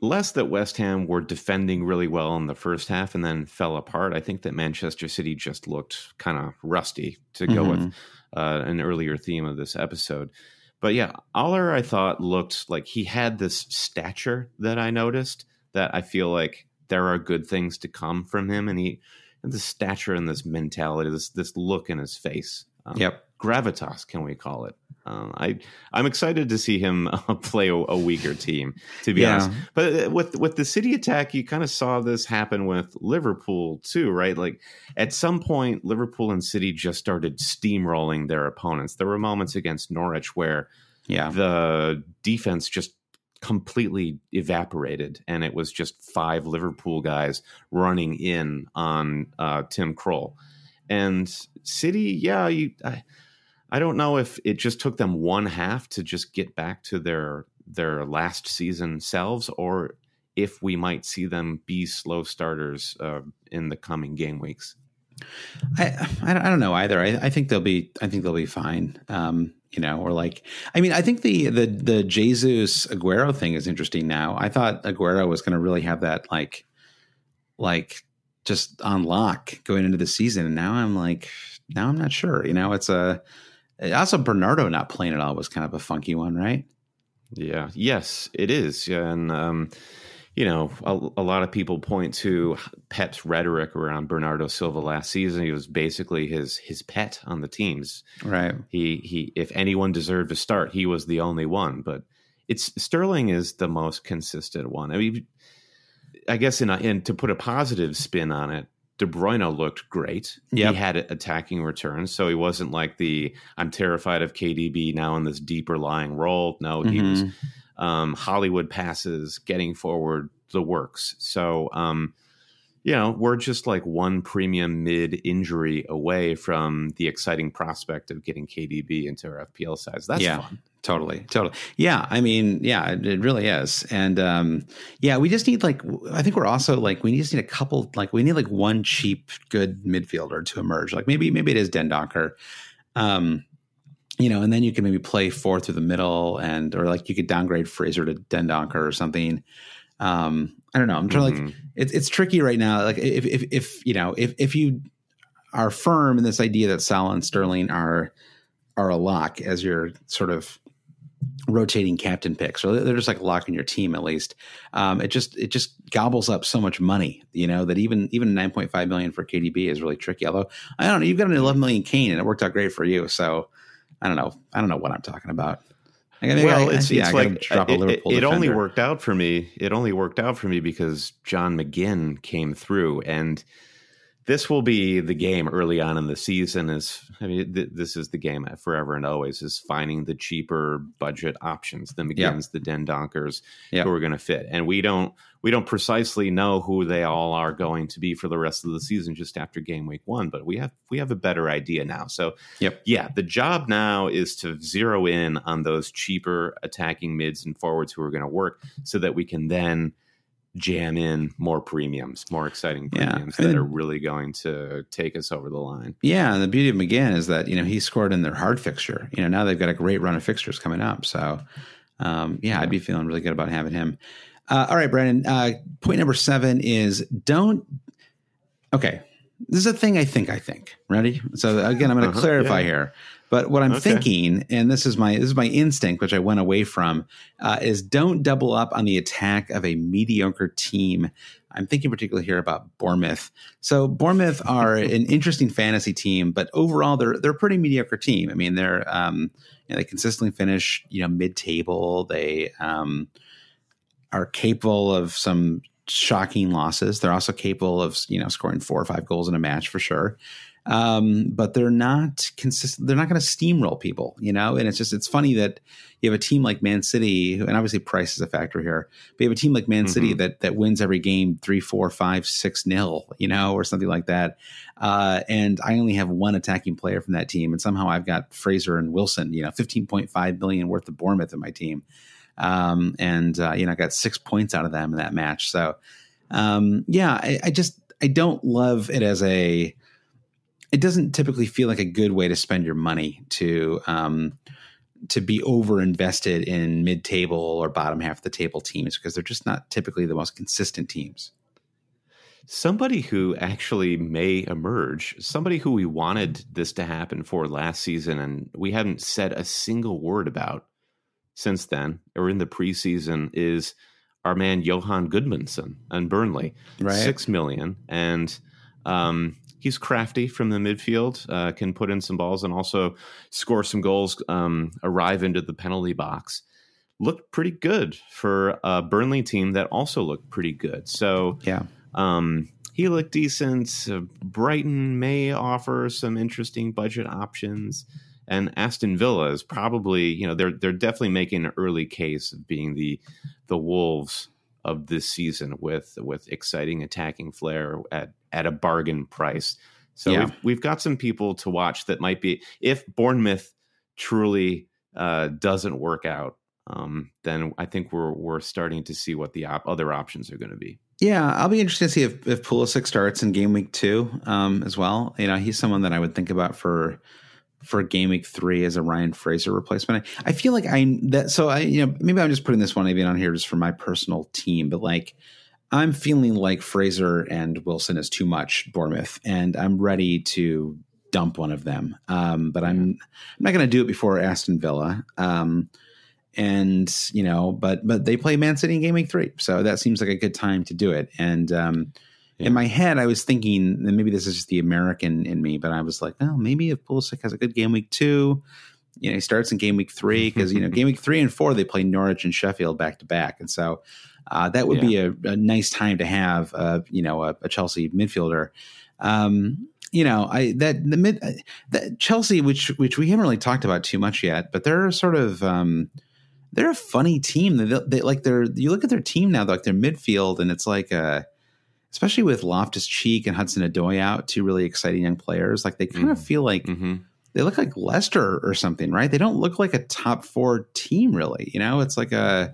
[SPEAKER 2] less that West Ham were defending really well in the first half and then fell apart. I think that Manchester City just looked kind of rusty, to go with an earlier theme of this episode. But yeah, Aller, I thought, looked like he had this stature that I noticed, that I feel like there are good things to come from him. And he had this stature and this mentality, this look in his face. Gravitas, can we call it? I'm excited to see him play a weaker team, to be honest. But with the City attack, you kind of saw this happen with Liverpool too, right? Like at some point, Liverpool and City just started steamrolling their opponents. There were moments against Norwich where the defense just completely evaporated, and it was just 5 Liverpool guys running in on Tim Krul. And City, I don't know if it just took them one half to just get back to their last season selves, or if we might see them be slow starters in the coming game weeks.
[SPEAKER 3] I don't know either. I think they'll be fine. Or like, I mean, I think the Jesus Aguero thing is interesting now. I thought Aguero was going to really have that like just on lock going into the season, and now I'm not sure. It's also Bernardo not playing at all was kind of a funky one, right?
[SPEAKER 2] Yeah. Yes, it is. Yeah, and a lot of people point to Pep's rhetoric around Bernardo Silva last season. He was basically his pet on the teams. Right. He if anyone deserved to start, he was the only one. But Sterling is the most consistent one. I mean, I guess in to put a positive spin on it, De Bruyne looked great. Yep. He had attacking returns, so he wasn't like I'm terrified of KDB now in this deeper lying role. No, he was Hollywood passes, getting forward, the works. So, we're just like one premium mid injury away from the exciting prospect of getting KDB into our FPL sides. That's fun.
[SPEAKER 3] Totally. Yeah. I mean, it really is. And we just need I think we're also we just need a couple, we need one cheap, good midfielder to emerge. Like maybe it is Dendoncker, and then you can maybe play 4 through the middle or you could downgrade Fraser to Dendoncker or something. I don't know. I'm trying it's tricky right now. Like if you are firm in this idea that Salah and Sterling are a lock as your sort of rotating captain picks, or they're just locking your team at least. It just gobbles up so much money, that even 9.5 million for KDB is really tricky. Although I don't know, you've got an 11 million Kane and it worked out great for you. So I don't know what I'm talking about.
[SPEAKER 2] It only worked out for me. It only worked out for me because John McGinn came through, and this will be the game early on in the season. This is the game forever and always, is finding the cheaper budget options, the McGinns, the Dendonkers, who are going to fit. And we don't precisely know who they all are going to be for the rest of the season just after game week 1, but we have a better idea now. So the job now is to zero in on those cheaper attacking mids and forwards who are going to work, so that we can then jam in more premiums, more exciting premiums that are really going to take us over the line. Yeah,
[SPEAKER 3] and the beauty of McGinn is that he scored in their hard fixture. Now they've got a great run of fixtures coming up. So I'd be feeling really good about having him. All right, Brandon. Point number 7 is okay. This is a thing I think. Ready? So again, I'm going to clarify here. But what I'm thinking, and this is my instinct, which I went away from, is don't double up on the attack of a mediocre team. I'm thinking particularly here about Bournemouth. So Bournemouth are an interesting fantasy team, but overall they're a pretty mediocre team. I mean, they're they consistently finish mid-table. They are capable of some shocking losses. They're also capable of scoring 4 or 5 goals in a match for sure. But they're not consistent. They're not going to steamroll people, and it's funny that you have a team like Man City, and obviously price is a factor here, but you have a team like Man City that wins every game 3-4, 5-6-0, or something like that. And I only have one attacking player from that team. And somehow I've got Fraser and Wilson, 15.5 million worth of Bournemouth in my team. I got 6 points out of them in that match. So, I don't love it as it doesn't typically feel like a good way to spend your money to to be over invested in mid-table or bottom half of the table teams because they're just not typically the most consistent teams.
[SPEAKER 2] Somebody who actually may emerge, somebody who we wanted this to happen for last season and we haven't said a single word about since then or in the preseason, is our man Johan Gudmundsson and Burnley.
[SPEAKER 3] Right.
[SPEAKER 2] $6 million. And he's crafty from the midfield, can put in some balls and also score some goals, arrive into the penalty box. Looked pretty good for a Burnley team that also looked pretty good. So
[SPEAKER 3] yeah.
[SPEAKER 2] He looked decent. Brighton may offer some interesting budget options, and Aston Villa is probably, they're definitely making an early case of being the Wolves of this season with exciting attacking flair at a bargain price. So
[SPEAKER 3] yeah.
[SPEAKER 2] we've got some people to watch that might be, if Bournemouth truly doesn't work out, then I think we're starting to see what the other options are going to be.
[SPEAKER 3] Yeah, I'll be interested to see if Pulisic starts in game week 2 as well. He's someone that I would think about for game week 3 as a Ryan Fraser replacement. I feel like maybe I'm just putting this one even on here just for my personal team, but like I'm feeling like Fraser and Wilson is too much Bournemouth, and I'm ready to dump one of them. But I'm not going to do it before Aston Villa. But they play Man City in game week 3. So that seems like a good time to do it. And in my head, I was thinking, and maybe this is just the American in me, but I was like, oh, maybe if Pulisic has a good game week 2, he starts in game week 3 because, game week 3 and 4, they play Norwich and Sheffield back to back. And so that would be a nice time to have, a Chelsea midfielder. That Chelsea, which we haven't really talked about too much yet, but they're sort of, they're a funny team. You look at their team now, like their midfield, and it's like, especially with Loftus-Cheek and Hudson-Odoi out, 2 really exciting young players. Like they kind of feel like they look like Leicester or something, right? They don't look like a top 4 team, really. It's like their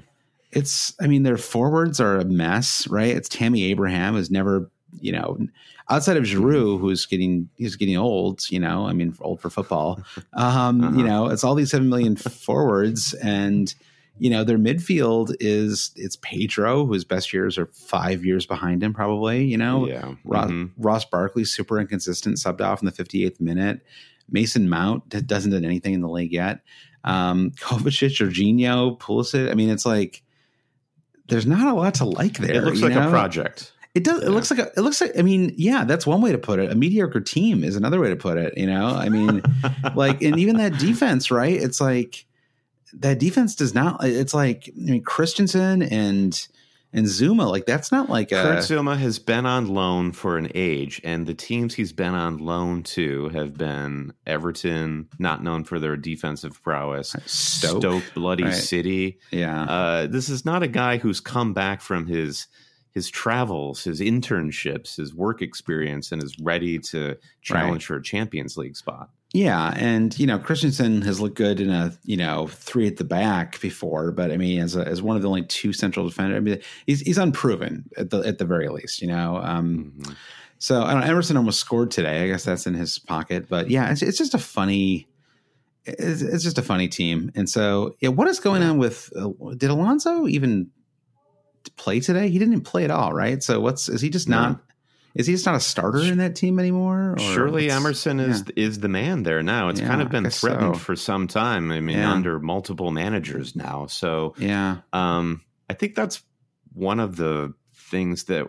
[SPEAKER 3] forwards are a mess, right? It's Tammy Abraham, who's never, outside of Giroud, he's getting old, old for football. It's all these 7 million forwards, and their midfield it's Pedro, whose best years are 5 years behind him, probably. Ross Barkley, super inconsistent, subbed off in the 58th minute. Mason Mount doesn't do anything in the league yet. Kovacic, Jorginho, Pulisic. It's like there's not a lot to like there.
[SPEAKER 2] It looks like a project.
[SPEAKER 3] It does. Yeah. It looks like, that's one way to put it. A mediocre team is another way to put it. And even that defense, right? It's like that defense does not, it's like, Christensen and Zuma, like that's not like
[SPEAKER 2] Kurt Zuma has been on loan for an age, and the teams he's been on loan to have been Everton, not known for their defensive prowess, Stoke bloody right. City.
[SPEAKER 3] Yeah.
[SPEAKER 2] This is not a guy who's come back from his travels, his internships, his work experience, and is ready to challenge for a Champions League spot.
[SPEAKER 3] Yeah, and Christensen has looked good in a 3 at the back before, but as one of the only 2 central defenders, he's unproven at the very least. So I don't know. Emerson almost scored today. I guess that's in his pocket, but yeah, it's just a funny. It's just a funny team, and so what is going on with? Did Alonso even play today? He didn't play at all, right? So is he just not a starter in that team anymore? Or
[SPEAKER 2] surely Emerson is the man there now. It's kind of been threatened for some time. Under multiple managers now. So I think that's one of the things that,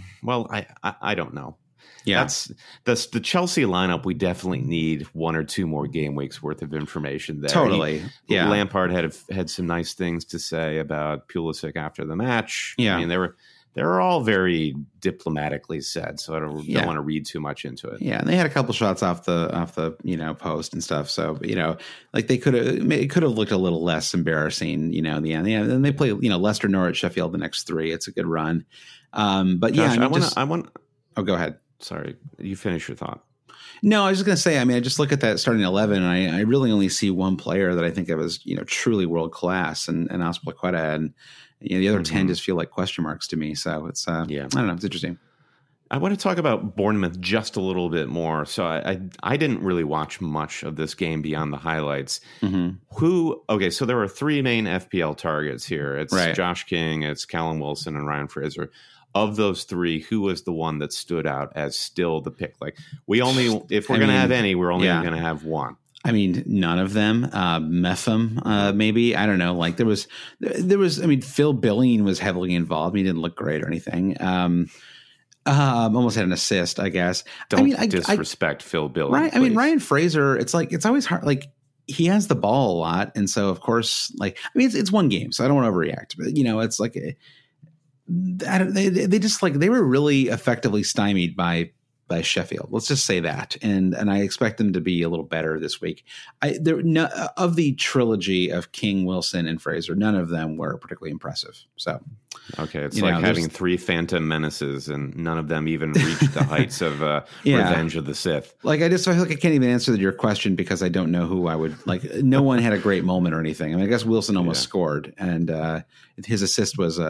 [SPEAKER 2] I don't know. Yeah, that's the Chelsea lineup. We definitely need 1 or 2 more game weeks worth of information there.
[SPEAKER 3] Totally.
[SPEAKER 2] Lampard had some nice things to say about Pulisic after the match.
[SPEAKER 3] Yeah,
[SPEAKER 2] they were all very diplomatically said, so I don't want to read too much into it.
[SPEAKER 3] Yeah, and they had a couple shots off the post and stuff. So it could have looked a little less embarrassing. In the end, and they play Leicester, Norwich, Sheffield the next 3. It's a good run. But
[SPEAKER 2] Josh,
[SPEAKER 3] I want. Oh, go ahead.
[SPEAKER 2] Sorry, you finish your thought.
[SPEAKER 3] No, I was just going to say, I just look at that starting 11, and I really only see one player that I think of as, truly world class, and Azpilicueta, and the other 10 just feel like question marks to me. So it's, I don't know, it's interesting.
[SPEAKER 2] I want to talk about Bournemouth just a little bit more. So I didn't really watch much of this game beyond the highlights. Mm-hmm. So there are three main FPL targets here. It's Josh King, it's Callum Wilson, and Ryan Fraser. Of those three, who was the one that stood out as still the pick? Like if we're going to have any, we're only going to have one.
[SPEAKER 3] I mean, none of them. Metham, maybe. I don't know. Like there was. I mean, Phil Billing was heavily involved. He didn't look great or anything. Almost had an assist, I guess.
[SPEAKER 2] Don't disrespect Phil Billing.
[SPEAKER 3] Right. Please. I mean, Ryan Fraser. It's always hard. Like he has the ball a lot, and so of course, it's one game, so I don't want to overreact. But it's like they were really effectively stymied by Sheffield. Let's just say that. And I expect them to be a little better this week. Of the trilogy of King, Wilson, and Fraser, none of them were particularly impressive. So,
[SPEAKER 2] okay. It's like having three Phantom Menaces and none of them even reached the heights of Revenge of the Sith.
[SPEAKER 3] Like, I feel like I can't even answer your question because I don't know who I would like. No one had a great moment or anything. I mean, I guess Wilson almost scored, and his assist was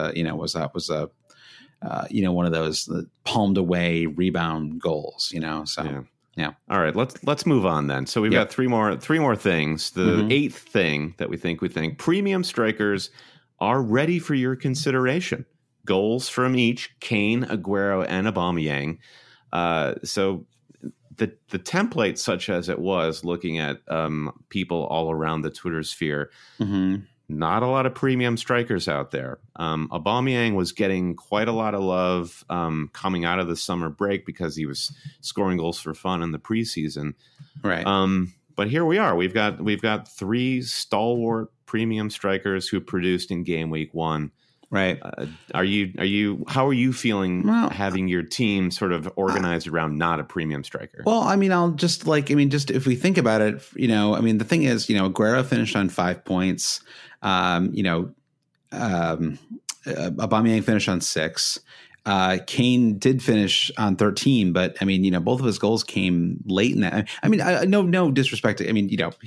[SPEAKER 3] one of those palmed away rebound goals, so yeah.
[SPEAKER 2] All right, let's move on then. So we've got three more things. The eighth thing that we think premium strikers are ready for your consideration. Goals from each Kane, Aguero, and Aubameyang. So the template, such as it was, looking at people all around the Twitter sphere, not a lot of premium strikers out there. Aubameyang was getting quite a lot of love coming out of the summer break because he was scoring goals for fun in the preseason.
[SPEAKER 3] Right.
[SPEAKER 2] But here we are. We've got three stalwart premium strikers who produced in game week 1.
[SPEAKER 3] Right.
[SPEAKER 2] How are you feeling having your team sort of organized around not a premium striker?
[SPEAKER 3] Well, I mean, just if we think about it, the thing is, Aguero finished on 5 points. Aubameyang finished on 6. Kane did finish on 13, but I mean, both of his goals came late in that. I mean, no disrespect. I mean,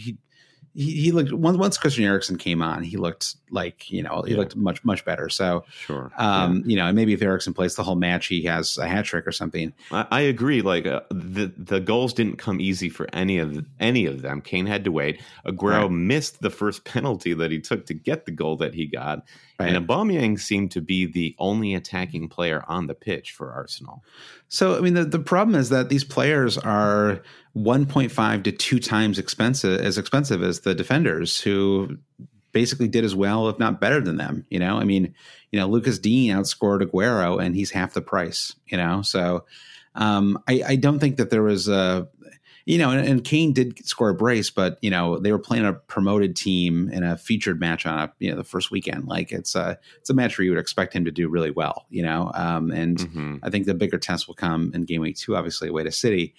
[SPEAKER 3] he looked once Christian Eriksen came on, he looked like, he looked much, much better. So,
[SPEAKER 2] sure.
[SPEAKER 3] And maybe if Eriksen plays the whole match, he has a hat trick or something.
[SPEAKER 2] I agree. Like the goals didn't come easy for any of them. Kane had to wait. Aguero missed the first penalty that he took to get the goal that he got. Right. And Aubameyang seemed to be the only attacking player on the pitch for Arsenal.
[SPEAKER 3] So, I mean, the problem is that these players are 1.5 to 2 times expensive as the defenders who basically did as well, if not better than them. I mean, Lucas Digne outscored Aguero and he's half the price, So I don't think that there was and Kane did score a brace, but they were playing a promoted team in a featured match on the first weekend. Like it's a match where you would expect him to do really well, and I think the bigger test will come in game week 2, obviously away to City.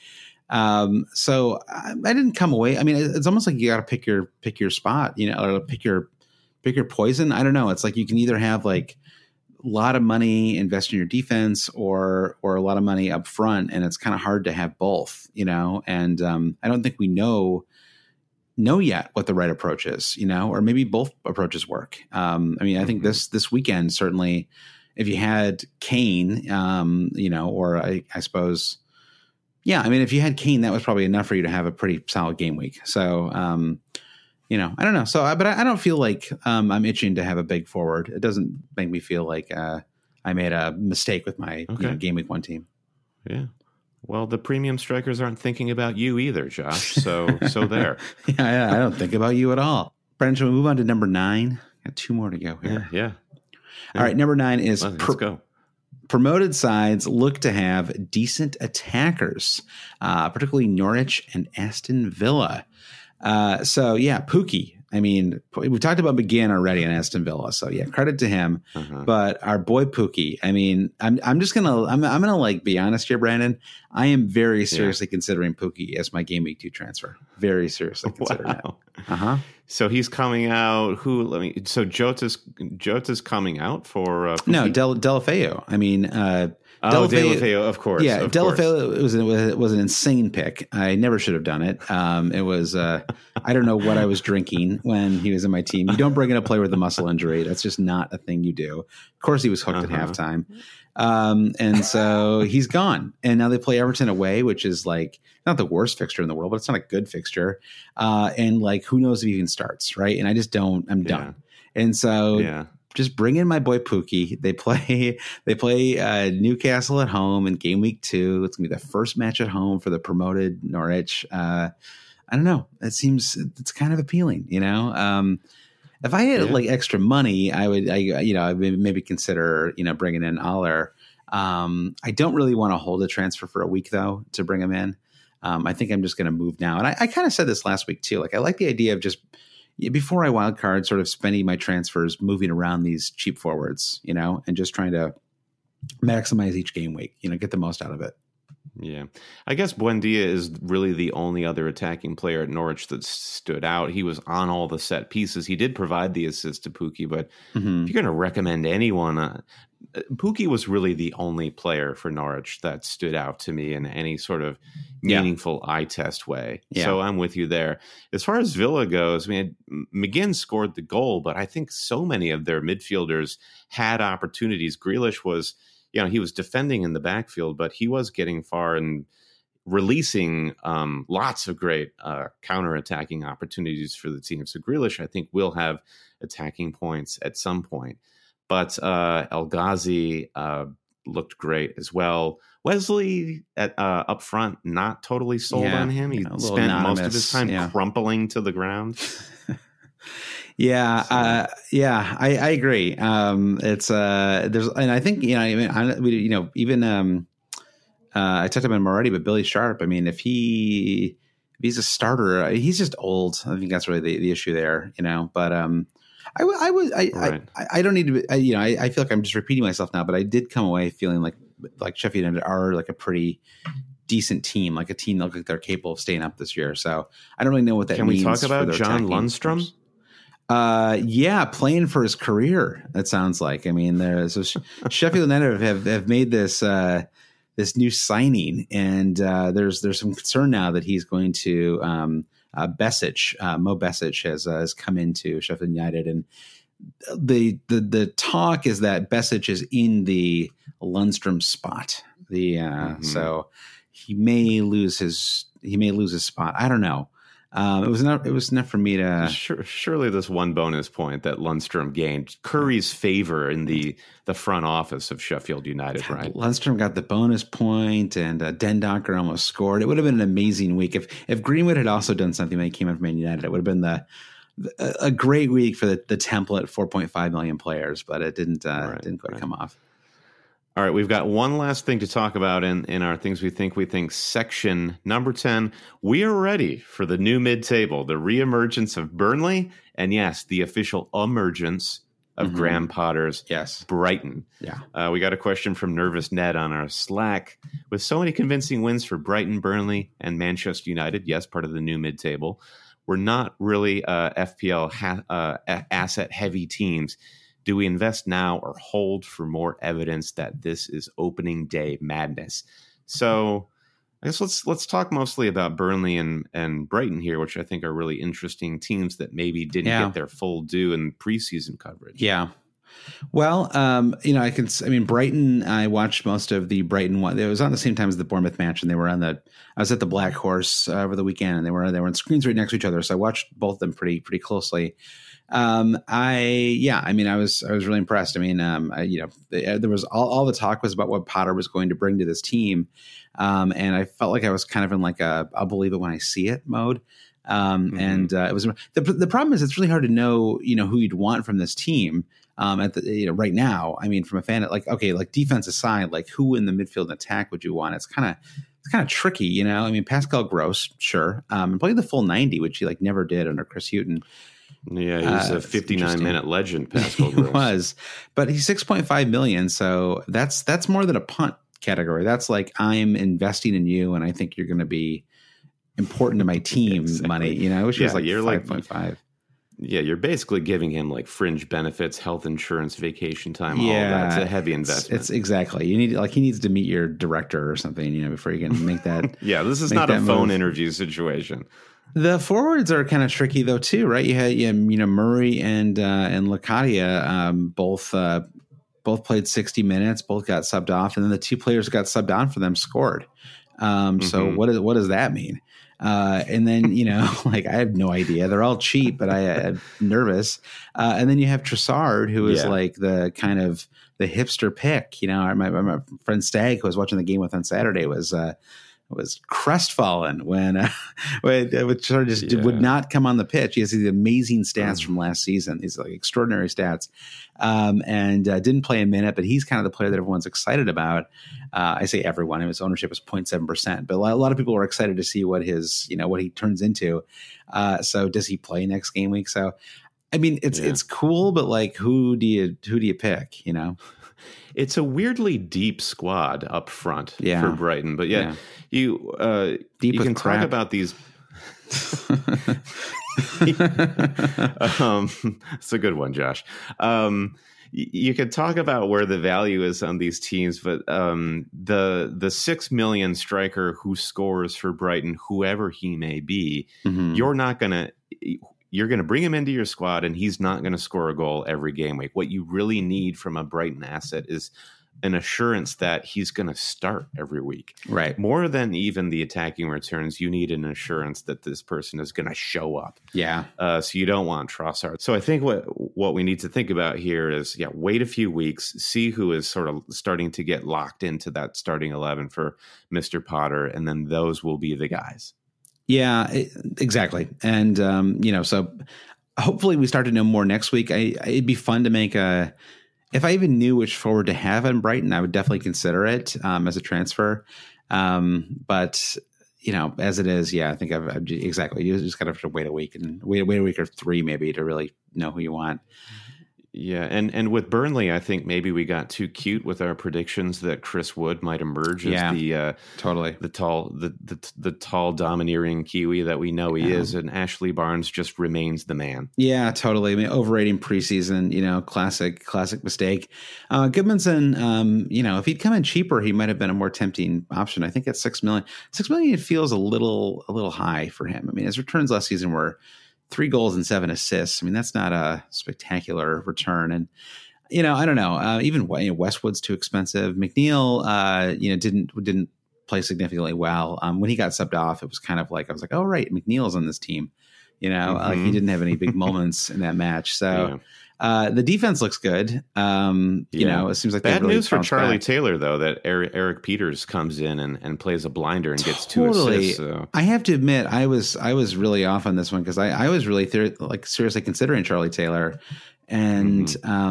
[SPEAKER 3] So I didn't come away. I mean, it's almost like you got to pick your spot, or pick your poison. I don't know. It's like you can either have like a lot of money invest in your defense or a lot of money up front. And it's kind of hard to have both, and I don't think we know yet what the right approach is, or maybe both approaches work. I mean, I think this weekend, certainly if you had Kane, or I suppose, yeah, I mean, if you had Kane, that was probably enough for you to have a pretty solid game week. So, I don't know. So, but I don't feel like I'm itching to have a big forward. It doesn't make me feel like I made a mistake with my game week 1 team.
[SPEAKER 2] Yeah. Well, the premium strikers aren't thinking about you either, Josh. So there.
[SPEAKER 3] Yeah, I don't think about you at all. Brendan, shall we move on to number 9? Got 2 more to go here.
[SPEAKER 2] Yeah.
[SPEAKER 3] All right. Number 9 is
[SPEAKER 2] let's go.
[SPEAKER 3] Promoted sides look to have decent attackers, particularly Norwich and Aston Villa. So yeah, Pukki. I mean, we talked about McGinn already in Aston Villa, so yeah, credit to him. But our boy Pukki. I mean, I'm gonna like be honest here, Brandon. I am very seriously considering Pukki as my game week 2 transfer. Very seriously considering it.
[SPEAKER 2] So he's coming out. So Jota's coming out for Pukki?
[SPEAKER 3] No, Deulofeu. I mean,
[SPEAKER 2] Deulofeu, of course.
[SPEAKER 3] Yeah, Deulofeu was an insane pick. I never should have done it. It was I don't know what I was drinking when he was in my team. You don't bring in a player with a muscle injury. That's just not a thing you do. Of course, he was hooked at halftime. And so he's gone. And now they play Everton away, which is like not the worst fixture in the world, but it's not a good fixture. And like, who knows if he even starts, right? And I just don't. I'm done. And so just bring in my boy Pookie. They play Newcastle at home in game week 2. It's gonna be the first match at home for the promoted Norwich. I don't know. It's kind of appealing, you know. If I had like extra money, I would maybe consider, bringing in Aller. I don't really want to hold a transfer for a week though to bring him in. I think I'm just going to move now. And I kind of said this last week too. Like I like the idea of just before I wild card, sort of spending my transfers, moving around these cheap forwards, and just trying to maximize each game week, get the most out of it.
[SPEAKER 2] Yeah. I guess Buendia is really the only other attacking player at Norwich that stood out. He was on all the set pieces. He did provide the assist to Pookie, but if you're going to recommend anyone, Pookie was really the only player for Norwich that stood out to me in any sort of meaningful eye test way. Yeah. So I'm with you there. As far as Villa goes, I mean, McGinn scored the goal, but I think so many of their midfielders had opportunities. Grealish was... he was defending in the backfield, but he was getting far and releasing lots of great counter-attacking opportunities for the team. So Grealish, I think, will have attacking points at some point. But El Ghazi looked great as well. Wesley up front, not totally sold on him. He spent most of his time crumpling to the ground.
[SPEAKER 3] I agree. It's there's, and I think I talked about him already, but Billy Sharp. I mean, if he's a starter, he's just old. I think that's really the issue there. But I don't need to. I feel like I'm just repeating myself now, but I did come away feeling like Sheffield United are like a pretty decent team, like a team that look like they're capable of staying up this year. So I don't really know what that means.
[SPEAKER 2] Can we talk about John Lundstrom?
[SPEAKER 3] Playing for his career. That sounds like. I mean, Sheffield United have made this new signing, and there's some concern now that he's going to Besic. Mo Besic has come into Sheffield United, and the talk is that Besic is in the Lundstrom spot. So he may lose his spot. I don't know. It was enough for me to
[SPEAKER 2] surely this one bonus point that Lundstrom gained Curry's favor in the front office of Sheffield United, right?
[SPEAKER 3] Lundstrom got the bonus point, and Dendocker almost scored. It would have been an amazing week if Greenwood had also done something when he came in from Man United. It would have been a great week for the template 4.5 million players, but it didn't quite come off.
[SPEAKER 2] All right, we've got one last thing to talk about in our Things We Think section, number 10. We are ready for the new mid-table, the reemergence of Burnley, and yes, the official emergence of Graham Potter's Brighton. Yeah. We got a question from Nervous Ned on our Slack. With so many convincing wins for Brighton, Burnley, and Manchester United, yes, part of the new mid-table, we're not really FPL asset-heavy teams. Do we invest now or hold for more evidence that this is opening day madness? So I guess let's talk mostly about Burnley and Brighton here, which I think are really interesting teams that maybe didn't get their full due in preseason coverage.
[SPEAKER 3] Yeah. Well, Brighton, I watched most of the Brighton one. It was on the same time as the Bournemouth match, and I was at the Black Horse over the weekend, and they were on screens right next to each other. So I watched both of them pretty closely. I was really impressed. I mean, there was all the talk was about what Potter was going to bring to this team. And I felt like I was kind of in like I'll believe it when I see it mode. And it was the problem is it's really hard to know, who you'd want from this team. Right now, I mean, from a fan, like defense aside, like who in the midfield and attack would you want? It's kind of tricky, I mean, Pascal Gross, sure. And played the full 90, which he never did under Chris Hughton.
[SPEAKER 2] Yeah, he's a 59-minute legend, Pascal Gross.
[SPEAKER 3] He was, but he's 6.5 million, so that's more than a punt category. That's like I'm investing in you, and I think you're going to be important to my team money. I wish it was like 5.5.
[SPEAKER 2] Yeah, you're basically giving him like fringe benefits, health insurance, vacation time. All that's a heavy investment.
[SPEAKER 3] It's exactly. You need he needs to meet your director or something, before you can make that.
[SPEAKER 2] Yeah, this is not a phone interview situation.
[SPEAKER 3] The forwards are kind of tricky though too, right? You had Murray and Locadia both both played 60 minutes, both got subbed off, and then the two players who got subbed on for them scored. So what does that mean? And then, like, I have no idea. They're all cheap, but I'm nervous. And then you have Trossard, who is like the kind of the hipster pick. My friend Stag, who I was watching the game with on Saturday, was crestfallen when Trossard just would not come on the pitch. He has these amazing stats from last season, these like extraordinary stats, and didn't play a minute. But he's kind of the player that everyone's excited about. I say everyone. His ownership is 0.7%, but a lot of people are excited to see what what he turns into. So does he play next game week? So I mean, it's cool, but like, who do you pick?
[SPEAKER 2] It's a weirdly deep squad up front for Brighton, but you can talk about these. It's a good one, Josh. You could talk about where the value is on these teams, but the 6 million striker who scores for Brighton, whoever he may be, you're going to bring him into your squad, and he's not going to score a goal every game week. What you really need from a Brighton asset is an assurance that he's going to start every week.
[SPEAKER 3] Right.
[SPEAKER 2] More than even the attacking returns, you need an assurance that this person is going to show up.
[SPEAKER 3] Yeah.
[SPEAKER 2] So you don't want Trossard. So I think what we need to think about here is, wait a few weeks, see who is sort of starting to get locked into that starting 11 for Mr. Potter, and then those will be the guys.
[SPEAKER 3] Yeah, exactly. And, so hopefully we start to know more next week. It'd be fun to make if I even knew which forward to have in Brighton, I would definitely consider it as a transfer. But, as it is, I think exactly. You just got to have to wait a week and wait a week or three maybe to really know who you want.
[SPEAKER 2] Yeah, and with Burnley, I think maybe we got too cute with our predictions that Chris Wood might emerge as the tall, domineering Kiwi that we know he is, and Ashley Barnes just remains the man.
[SPEAKER 3] Yeah, totally. I mean, overrating preseason, classic mistake. Goodmanson, if he'd come in cheaper, he might have been a more tempting option. I think at $6 million. $6 million feels a little high for him. I mean, his returns last season were 3 goals and 7 assists. I mean, that's not a spectacular return. And, I don't know. Even Westwood's too expensive. McNeil, didn't play significantly well. When he got subbed off, it was kind of like, I was like, oh, right, McNeil's on this team. Like he didn't have any big moments in that match. So the defense looks good. It seems like
[SPEAKER 2] bad news for Charlie Taylor, though, that Eric Peters comes in and plays a blinder and gets 2 assists. So.
[SPEAKER 3] I have to admit, I was really off on this one because I was really seriously considering Charlie Taylor, and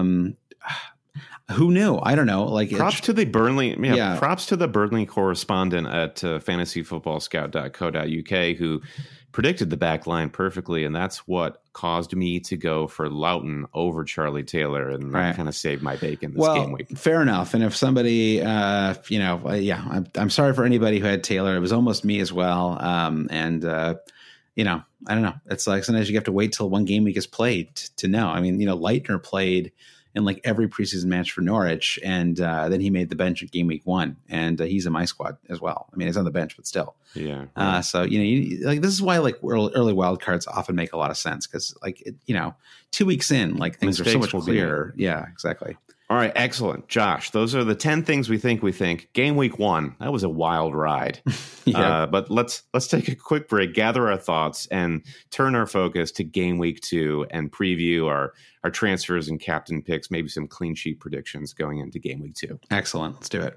[SPEAKER 3] who knew? I don't know. Like,
[SPEAKER 2] props to the Burnley. Props to the Burnley correspondent at fantasyfootballscout.co.uk who predicted the back line perfectly, and that's what caused me to go for Loughton over Charlie Taylor, and that kind of saved my bacon this game week.
[SPEAKER 3] Fair enough. And if somebody, I'm sorry for anybody who had Taylor. It was almost me as well. I don't know. It's like sometimes you have to wait till one game week is played to know. I mean, Leitner played in like every preseason match for Norwich, and then he made the bench at game week 1, and he's in my squad as well. I mean, he's on the bench, but still.
[SPEAKER 2] Yeah.
[SPEAKER 3] So this is why like early wild cards often make a lot of sense because 2 weeks in, like things are so much clearer. Yeah, exactly.
[SPEAKER 2] All right, excellent, Josh. Those are the 10 things we think. Game week 1, that was a wild ride. But let's take a quick break, gather our thoughts, and turn our focus to game week 2 and preview our transfers and captain picks, maybe some clean sheet predictions going into game week 2.
[SPEAKER 3] Excellent. Let's do it.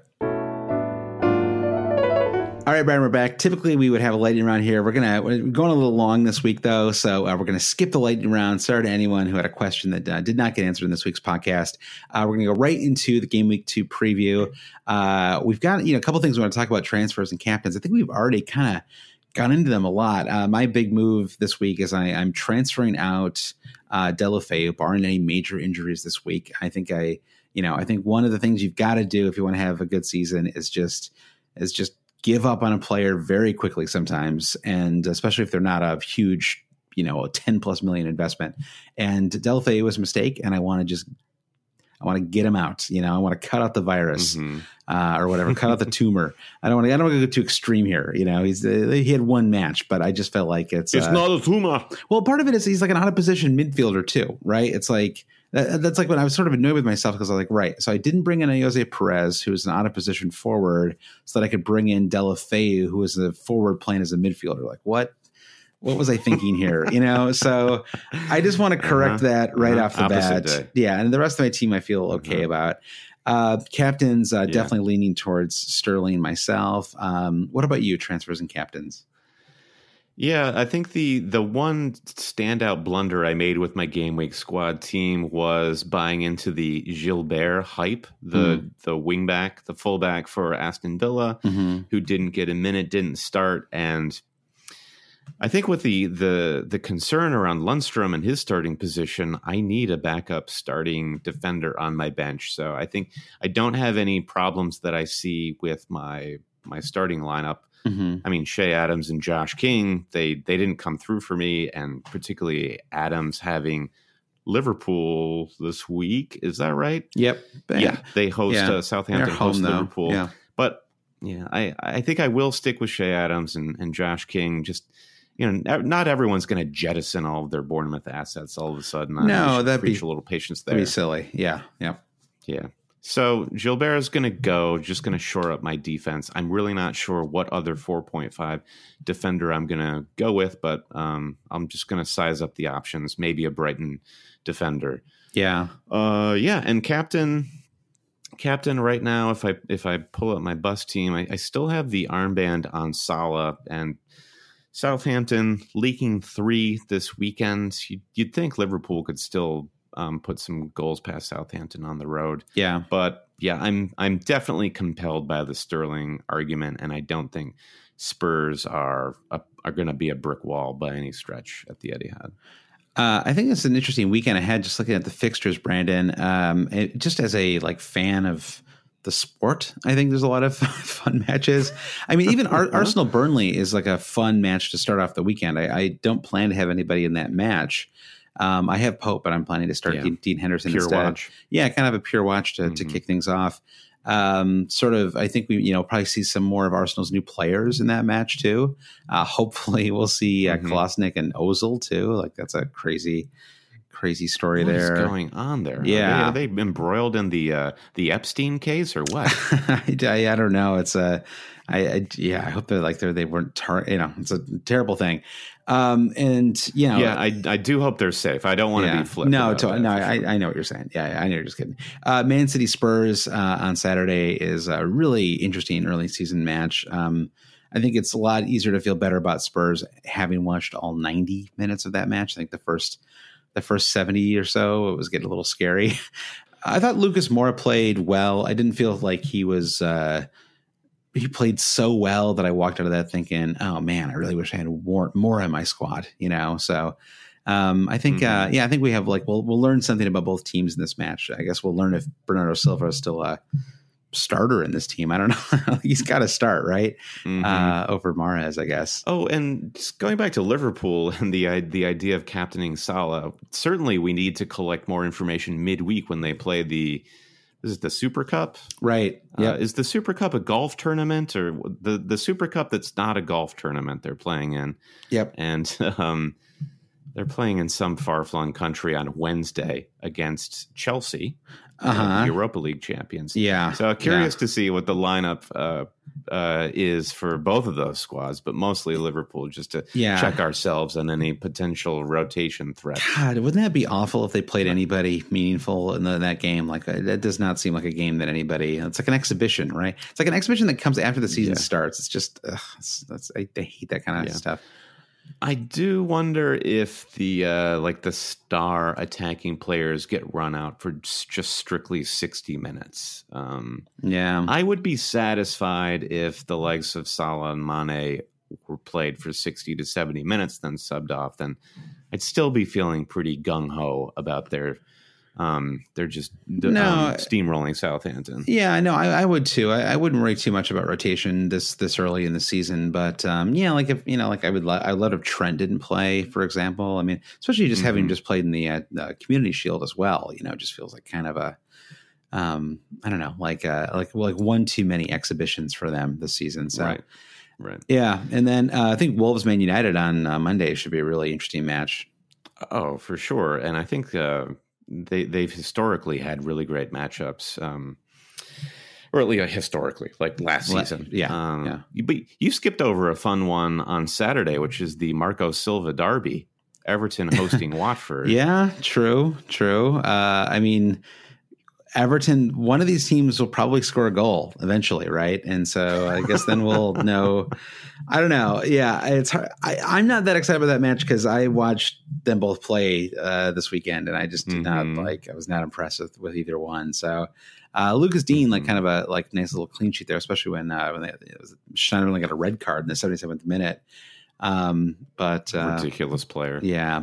[SPEAKER 3] All right, Brian, we're back. Typically, we would have a lightning round here. We're going a little long this week, though, so we're going to skip the lightning round. Sorry to anyone who had a question that did not get answered in this week's podcast. We're going to go right into the Game Week 2 preview. We've got a couple things we want to talk about, transfers and captains. I think we've already kind of gone into them a lot. My big move this week is I'm transferring out Deulofeu, barring any major injuries this week. I think one of the things you've got to do if you want to have a good season is just give up on a player very quickly sometimes, and especially if they're not a huge, a 10+ million investment. And Deulofeu was a mistake, and I want to get him out. I want to cut out the virus or whatever, cut out the tumor. I don't want to go too extreme here. He had one match, but I just felt like it's
[SPEAKER 2] not a tumor.
[SPEAKER 3] Well, part of it is he's like an out of position midfielder too, right? It's like That's like when I was sort of annoyed with myself because I was like, right. So I didn't bring in Jose Perez, who was an out of position forward, so that I could bring in Delafeu, who was a forward playing as a midfielder. Like, what was I thinking here? So I just want to correct that right off the bat.
[SPEAKER 2] Day.
[SPEAKER 3] Yeah. And the rest of my team, I feel okay about. Captains, definitely leaning towards Sterling myself. What about you, transfers and captains?
[SPEAKER 2] Yeah, I think the one standout blunder I made with my game week squad team was buying into the Gilbert hype, the wingback, the fullback for Aston Villa, who didn't get a minute, didn't start, and I think with the concern around Lundstrom and his starting position, I need a backup starting defender on my bench. So I think I don't have any problems that I see with my starting lineup. I mean, Shea Adams and Josh King, they didn't come through for me, and particularly Adams having Liverpool this week. Is that right?
[SPEAKER 3] Yep.
[SPEAKER 2] Yeah, they host Southampton host Liverpool.
[SPEAKER 3] Yeah.
[SPEAKER 2] But yeah, I think I will stick with Shea Adams and Josh King. Just, not everyone's going to jettison all of their Bournemouth assets all of a sudden.
[SPEAKER 3] No, that'd be
[SPEAKER 2] a little patience there.
[SPEAKER 3] That'd be silly. Yeah. Yep.
[SPEAKER 2] Yeah. So Gilbert is going to go, just going to shore up my defense. I'm really not sure what other 4.5 defender I'm going to go with, but I'm just going to size up the options. Maybe a Brighton defender.
[SPEAKER 3] Yeah.
[SPEAKER 2] And captain right now, if I pull up my bus team, I still have the armband on Salah, and Southampton leaking 3 this weekend. You'd think Liverpool could still put some goals past Southampton on the road.
[SPEAKER 3] Yeah.
[SPEAKER 2] But yeah, I'm definitely compelled by the Sterling argument, and I don't think Spurs are going to be a brick wall by any stretch at the Etihad.
[SPEAKER 3] I think it's an interesting weekend ahead, just looking at the fixtures, Brandon. Just as a fan of the sport, I think there's a lot of fun matches. I mean, even Arsenal Burnley is like a fun match to start off the weekend. I don't plan to have anybody in that match. I have Pope, but I'm planning to start Dean Henderson
[SPEAKER 2] pure
[SPEAKER 3] instead.
[SPEAKER 2] Watch.
[SPEAKER 3] Yeah, kind of a pure watch to kick things off. I think we probably see some more of Arsenal's new players in that match too. Hopefully we'll see Kolasinac and Ozil too. Like, that's a crazy story there.
[SPEAKER 2] What's going on there?
[SPEAKER 3] Yeah.
[SPEAKER 2] Are they embroiled in the Epstein case or what?
[SPEAKER 3] I don't know. It's I hope they weren't it's a terrible thing.
[SPEAKER 2] I do hope they're safe. I don't want to be flipped.
[SPEAKER 3] I know what you're saying. Yeah, I know you're just kidding. Man City Spurs on Saturday is a really interesting early season match. I think it's a lot easier to feel better about Spurs having watched all 90 minutes of that match. I think the first 70 or so, it was getting a little scary. I thought Lucas Moura played well. I didn't feel like he was he played so well that I walked out of that thinking, oh man, I really wish I had more in my squad, So I think, I think we have we'll learn something about both teams in this match. I guess we'll learn if Bernardo Silva is still a starter in this team. I don't know. He's got to start, right? Over Mahrez, I guess.
[SPEAKER 2] Oh, and just going back to Liverpool and the idea of captaining Salah, certainly we need to collect more information midweek when they play is it the Super Cup?
[SPEAKER 3] Right. Yeah.
[SPEAKER 2] Is the Super Cup a golf tournament, or the Super Cup that's not a golf tournament they're playing in?
[SPEAKER 3] Yep.
[SPEAKER 2] And they're playing in some far-flung country on Wednesday against Chelsea, the Europa League champions.
[SPEAKER 3] Yeah.
[SPEAKER 2] So curious to see what the lineup is for both of those squads, but mostly Liverpool, just to check ourselves on any potential rotation threat.
[SPEAKER 3] God, wouldn't that be awful if they played anybody meaningful in that game? Like, that does not seem like a game that anybody. It's like an exhibition, right? It's like an exhibition that comes after the season starts. It's just, I hate that kind of stuff.
[SPEAKER 2] I do wonder if the star attacking players get run out for just strictly 60 minutes. I would be satisfied if the likes of Salah and Mane were played for 60 to 70 minutes, then subbed off. Then I'd still be feeling pretty gung-ho about they're just steamrolling Southampton.
[SPEAKER 3] Yeah, I know. I would too. I wouldn't worry too much about rotation this early in the season. But I would love if Trent didn't play, for example. I mean, especially just having just played in the Community Shield as well. It just feels like kind of a I don't know, like one too many exhibitions for them this season. So.
[SPEAKER 2] Right.
[SPEAKER 3] Yeah, and then I think Wolves Man United on Monday should be a really interesting match.
[SPEAKER 2] Oh, for sure. And I think they've historically had really great matchups. Or at least historically, like last season.
[SPEAKER 3] Yeah.
[SPEAKER 2] But you skipped over a fun one on Saturday, which is the Marco Silva derby. Everton hosting Watford.
[SPEAKER 3] Yeah, true. I mean, Everton, one of these teams will probably score a goal eventually, right? And so I guess then we'll know. I don't know. Yeah, it's hard. I'm not that excited about that match because I watched them both play this weekend, and I just did not I was not impressed with either one. So Lucas Dean, kind of a nice little clean sheet there, especially when Schneiderlin got a red card in the 77th minute. But
[SPEAKER 2] ridiculous player.
[SPEAKER 3] Yeah.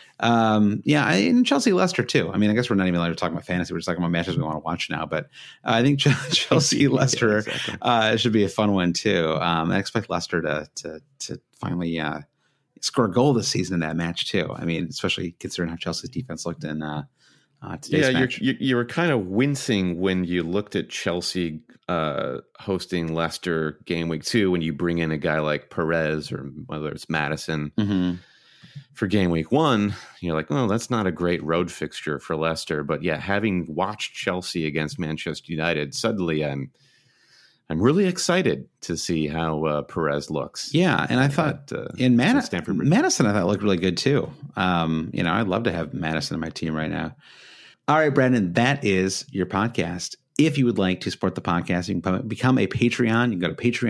[SPEAKER 3] And Chelsea Leicester too. I mean, I guess we're not even allowed to talk about fantasy. We're just talking about matches we want to watch now. But I think Chelsea Leicester should be a fun one too. I expect Leicester to finally score a goal this season in that match too. I mean, especially considering how Chelsea's defense looked in today's match.
[SPEAKER 2] You were kind of wincing when you looked at Chelsea hosting Leicester game week 2 when you bring in a guy like Perez or whether it's Madison for game week 1. You're like, oh, that's not a great road fixture for Leicester. But yeah, having watched Chelsea against Manchester United, suddenly I'm really excited to see how Perez looks.
[SPEAKER 3] Yeah, and I thought in Madison, I thought looked really good too. I'd love to have Madison on my team right now. All right, Brandon, that is your podcast. If you would like to support the podcast, you can become a Patreon. You can go to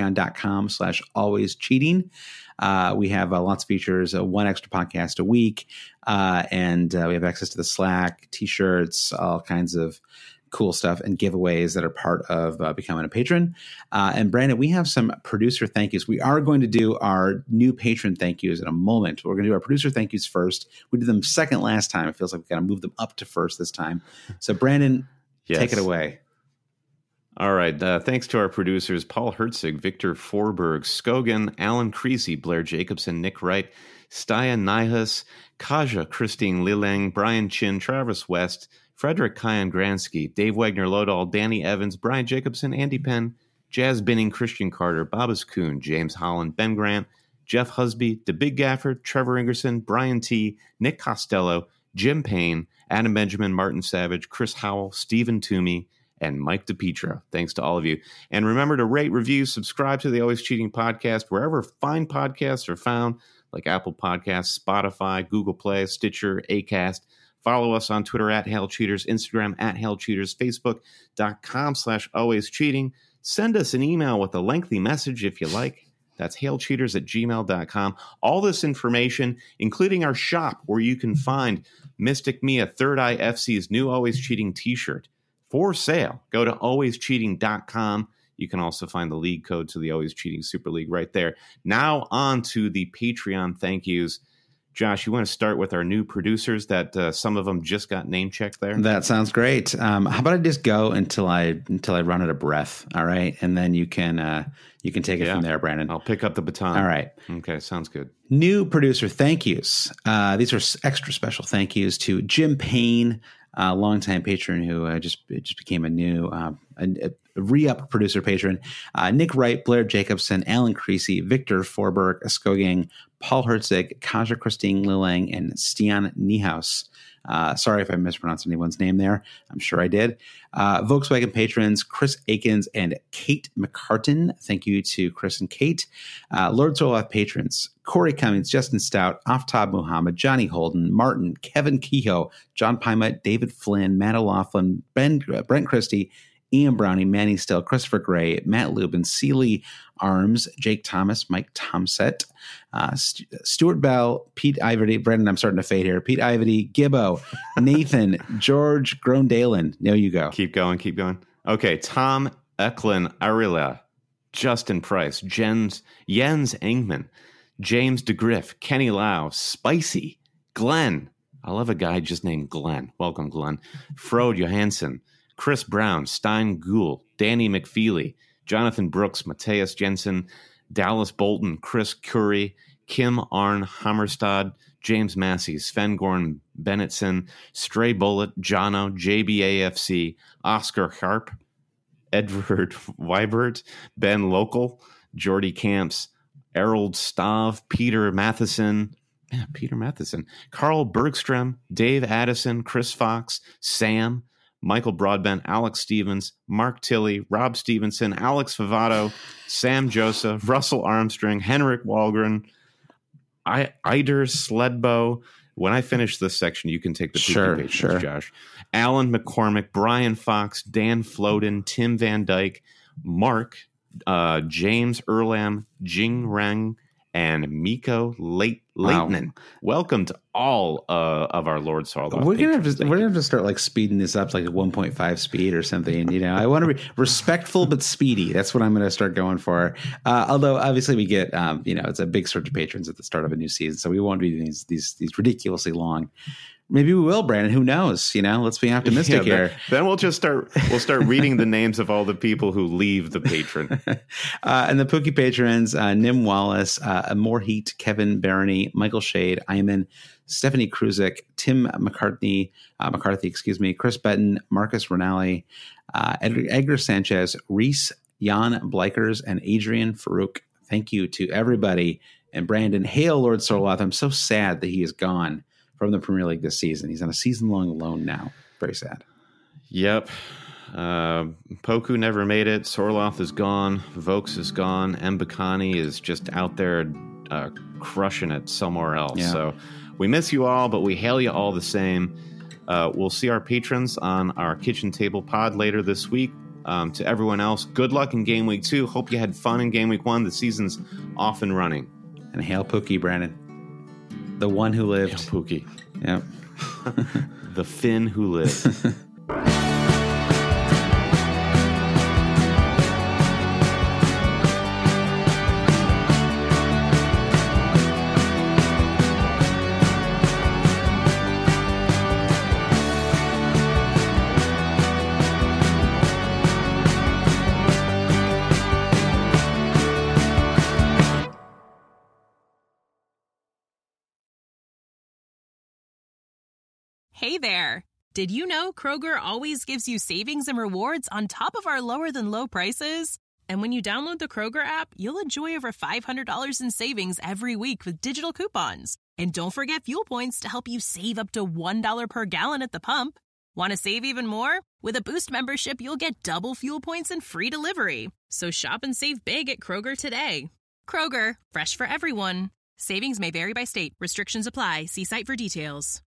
[SPEAKER 3] patreon.com/alwayscheating. We have lots of features, one extra podcast a week, and we have access to the Slack, T-shirts, all kinds of cool stuff and giveaways that are part of becoming a patron. And Brandon, we have some producer thank yous. We are going to do our new patron thank yous in a moment. We're going to do our producer thank yous first. We did them second last time. It feels like we've got to move them up to first this time. So Brandon, take it away.
[SPEAKER 2] All right. Thanks to our producers, Paul Herzig, Victor Forberg, Skogan, Alan Creasy, Blair Jacobson, Nick Wright, Staya Nihas, Kaja, Christine Lillang, Brian Chin, Travis West, Frederick Kyan Gransky, Dave Wagner-Lodahl, Danny Evans, Brian Jacobson, Andy Penn, Jazz Binning, Christian Carter, Babas Kuhn, James Holland, Ben Grant, Jeff Husby, The Big Gaffer, Trevor Ingerson, Brian T., Nick Costello, Jim Payne, Adam Benjamin, Martin Savage, Chris Howell, Stephen Toomey, and Mike DePietro. Thanks to all of you. And remember to rate, review, subscribe to the Always Cheating podcast wherever fine podcasts are found, like Apple Podcasts, Spotify, Google Play, Stitcher, Acast. Follow us on Twitter @HailCheaters, Instagram @HailCheaters, Facebook.com/alwayscheating. Send us an email with a lengthy message if you like. That's hailcheaters@gmail.com. All this information, including our shop where you can find Mystic Mia Third Eye FC's new Always Cheating t-shirt for sale. Go to alwayscheating.com. You can also find the league code to the Always Cheating Super League right there. Now on to the Patreon thank yous. Josh, you want to start with our new producers that some of them just got name checked there?
[SPEAKER 3] That sounds great. How about I just go until I run out of breath? All right, and then you can take it from there, Brandon.
[SPEAKER 2] I'll pick up the baton.
[SPEAKER 3] All right.
[SPEAKER 2] Okay, sounds good.
[SPEAKER 3] New producer thank yous. These are extra special thank yous to Jim Payne, a longtime patron who just became a new a re-up producer patron. Nick Wright, Blair Jacobson, Alan Creasy, Victor Forberg, Skogang, Paul Herzig, Kaja Christine Lillang, and Stian Niehaus. Sorry if I mispronounced anyone's name there. I'm sure I did. Volkswagen patrons, Chris Akins and Kate McCartan. Thank you to Chris and Kate. Lord Zoloff patrons, Corey Cummings, Justin Stout, Aftab Muhammad, Johnny Holden, Martin, Kevin Kehoe, John Pima, David Flynn, Matt O'Loughlin, Brent Christie, Ian Brownie, Manny Still, Christopher Gray, Matt Lubin, Seeley Arms, Jake Thomas, Mike Tomset, Stuart Bell, Pete Iverty, Brendan, I'm starting to fade here, Pete Iverty, Gibbo, Nathan, George Grondalen. There you go.
[SPEAKER 2] Keep going. Okay, Tom Eklund Arila, Justin Price, Jens Engman, James DeGriff, Kenny Lau, Spicy, Glenn. I love a guy just named Glenn. Welcome, Glenn. Frode Johansson, Chris Brown, Stein Gould, Danny McFeely, Jonathan Brooks, Matthias Jensen, Dallas Bolton, Chris Curry, Kim Arn Hammerstad, James Massey, Sven Gorn Bennetson, Stray Bullet, Jono, JBAFC, Oscar Harp, Edward Weibert, Ben Local, Jordy Camps, Errol Stav, Peter Matheson, Yeah, Peter Matheson, Carl Bergstrom, Dave Addison, Chris Fox, Sam, Michael Broadbent, Alex Stevens, Mark Tilley, Rob Stevenson, Alex Favato, Sam Joseph, Russell Armstrong, Henrik Wahlgren, Eider Sledbo. When I finish this section, you can take the patrons,
[SPEAKER 3] sure.
[SPEAKER 2] Josh. Alan McCormick, Brian Fox, Dan Floden, Tim Van Dyke, Mark, James Erlam, Jing Reng, and Miko Leitner. Welcome to all of our Lord Sarlacc.
[SPEAKER 3] We're gonna have to start like speeding this up to like a 1.5 speed or something. You know, I want to be respectful but speedy. That's what I'm going to start going for. Although obviously we get it's a big surge of patrons at the start of a new season, so we won't be doing these ridiculously long. Maybe we will, Brandon. Who knows? You know, let's be optimistic here.
[SPEAKER 2] Then we'll start reading the names of all the people who leave the patron.
[SPEAKER 3] And the Pookie patrons, Nim Wallace, More Heat, Kevin Barony, Michael Shade, Iman, Stephanie Kruzik, Tim McCarthy, Chris Betton, Marcus Rinaldi, Edgar Sanchez, Reese, Jan Blikers, and Adrian Farouk. Thank you to everybody. And Brandon, hail Lord Sarlacc. I'm so sad that he is gone from the Premier League this season. He's on a season-long loan now. Very sad.
[SPEAKER 2] Yep. Poku never made it. Sarlacc is gone. Vokes is gone. Mbakani is just out there crushing it somewhere else.
[SPEAKER 3] Yeah.
[SPEAKER 2] So we miss you all, but we hail you all the same. We'll see our patrons on our Kitchen Table pod later this week. To everyone else, good luck in Game Week 2. Hope you had fun in Game Week 1. The season's off and running.
[SPEAKER 3] And hail Pookie, Brandon. The one who lived.
[SPEAKER 2] Hail Pookie.
[SPEAKER 3] Yep.
[SPEAKER 2] The Finn who lived.
[SPEAKER 4] Hey there! Did you know Kroger always gives you savings and rewards on top of our lower-than-low prices? And when you download the Kroger app, you'll enjoy over $500 in savings every week with digital coupons. And don't forget fuel points to help you save up to $1 per gallon at the pump. Want to save even more? With a Boost membership, you'll get double fuel points and free delivery. So shop and save big at Kroger today. Kroger, fresh for everyone. Savings may vary by state. Restrictions apply. See site for details.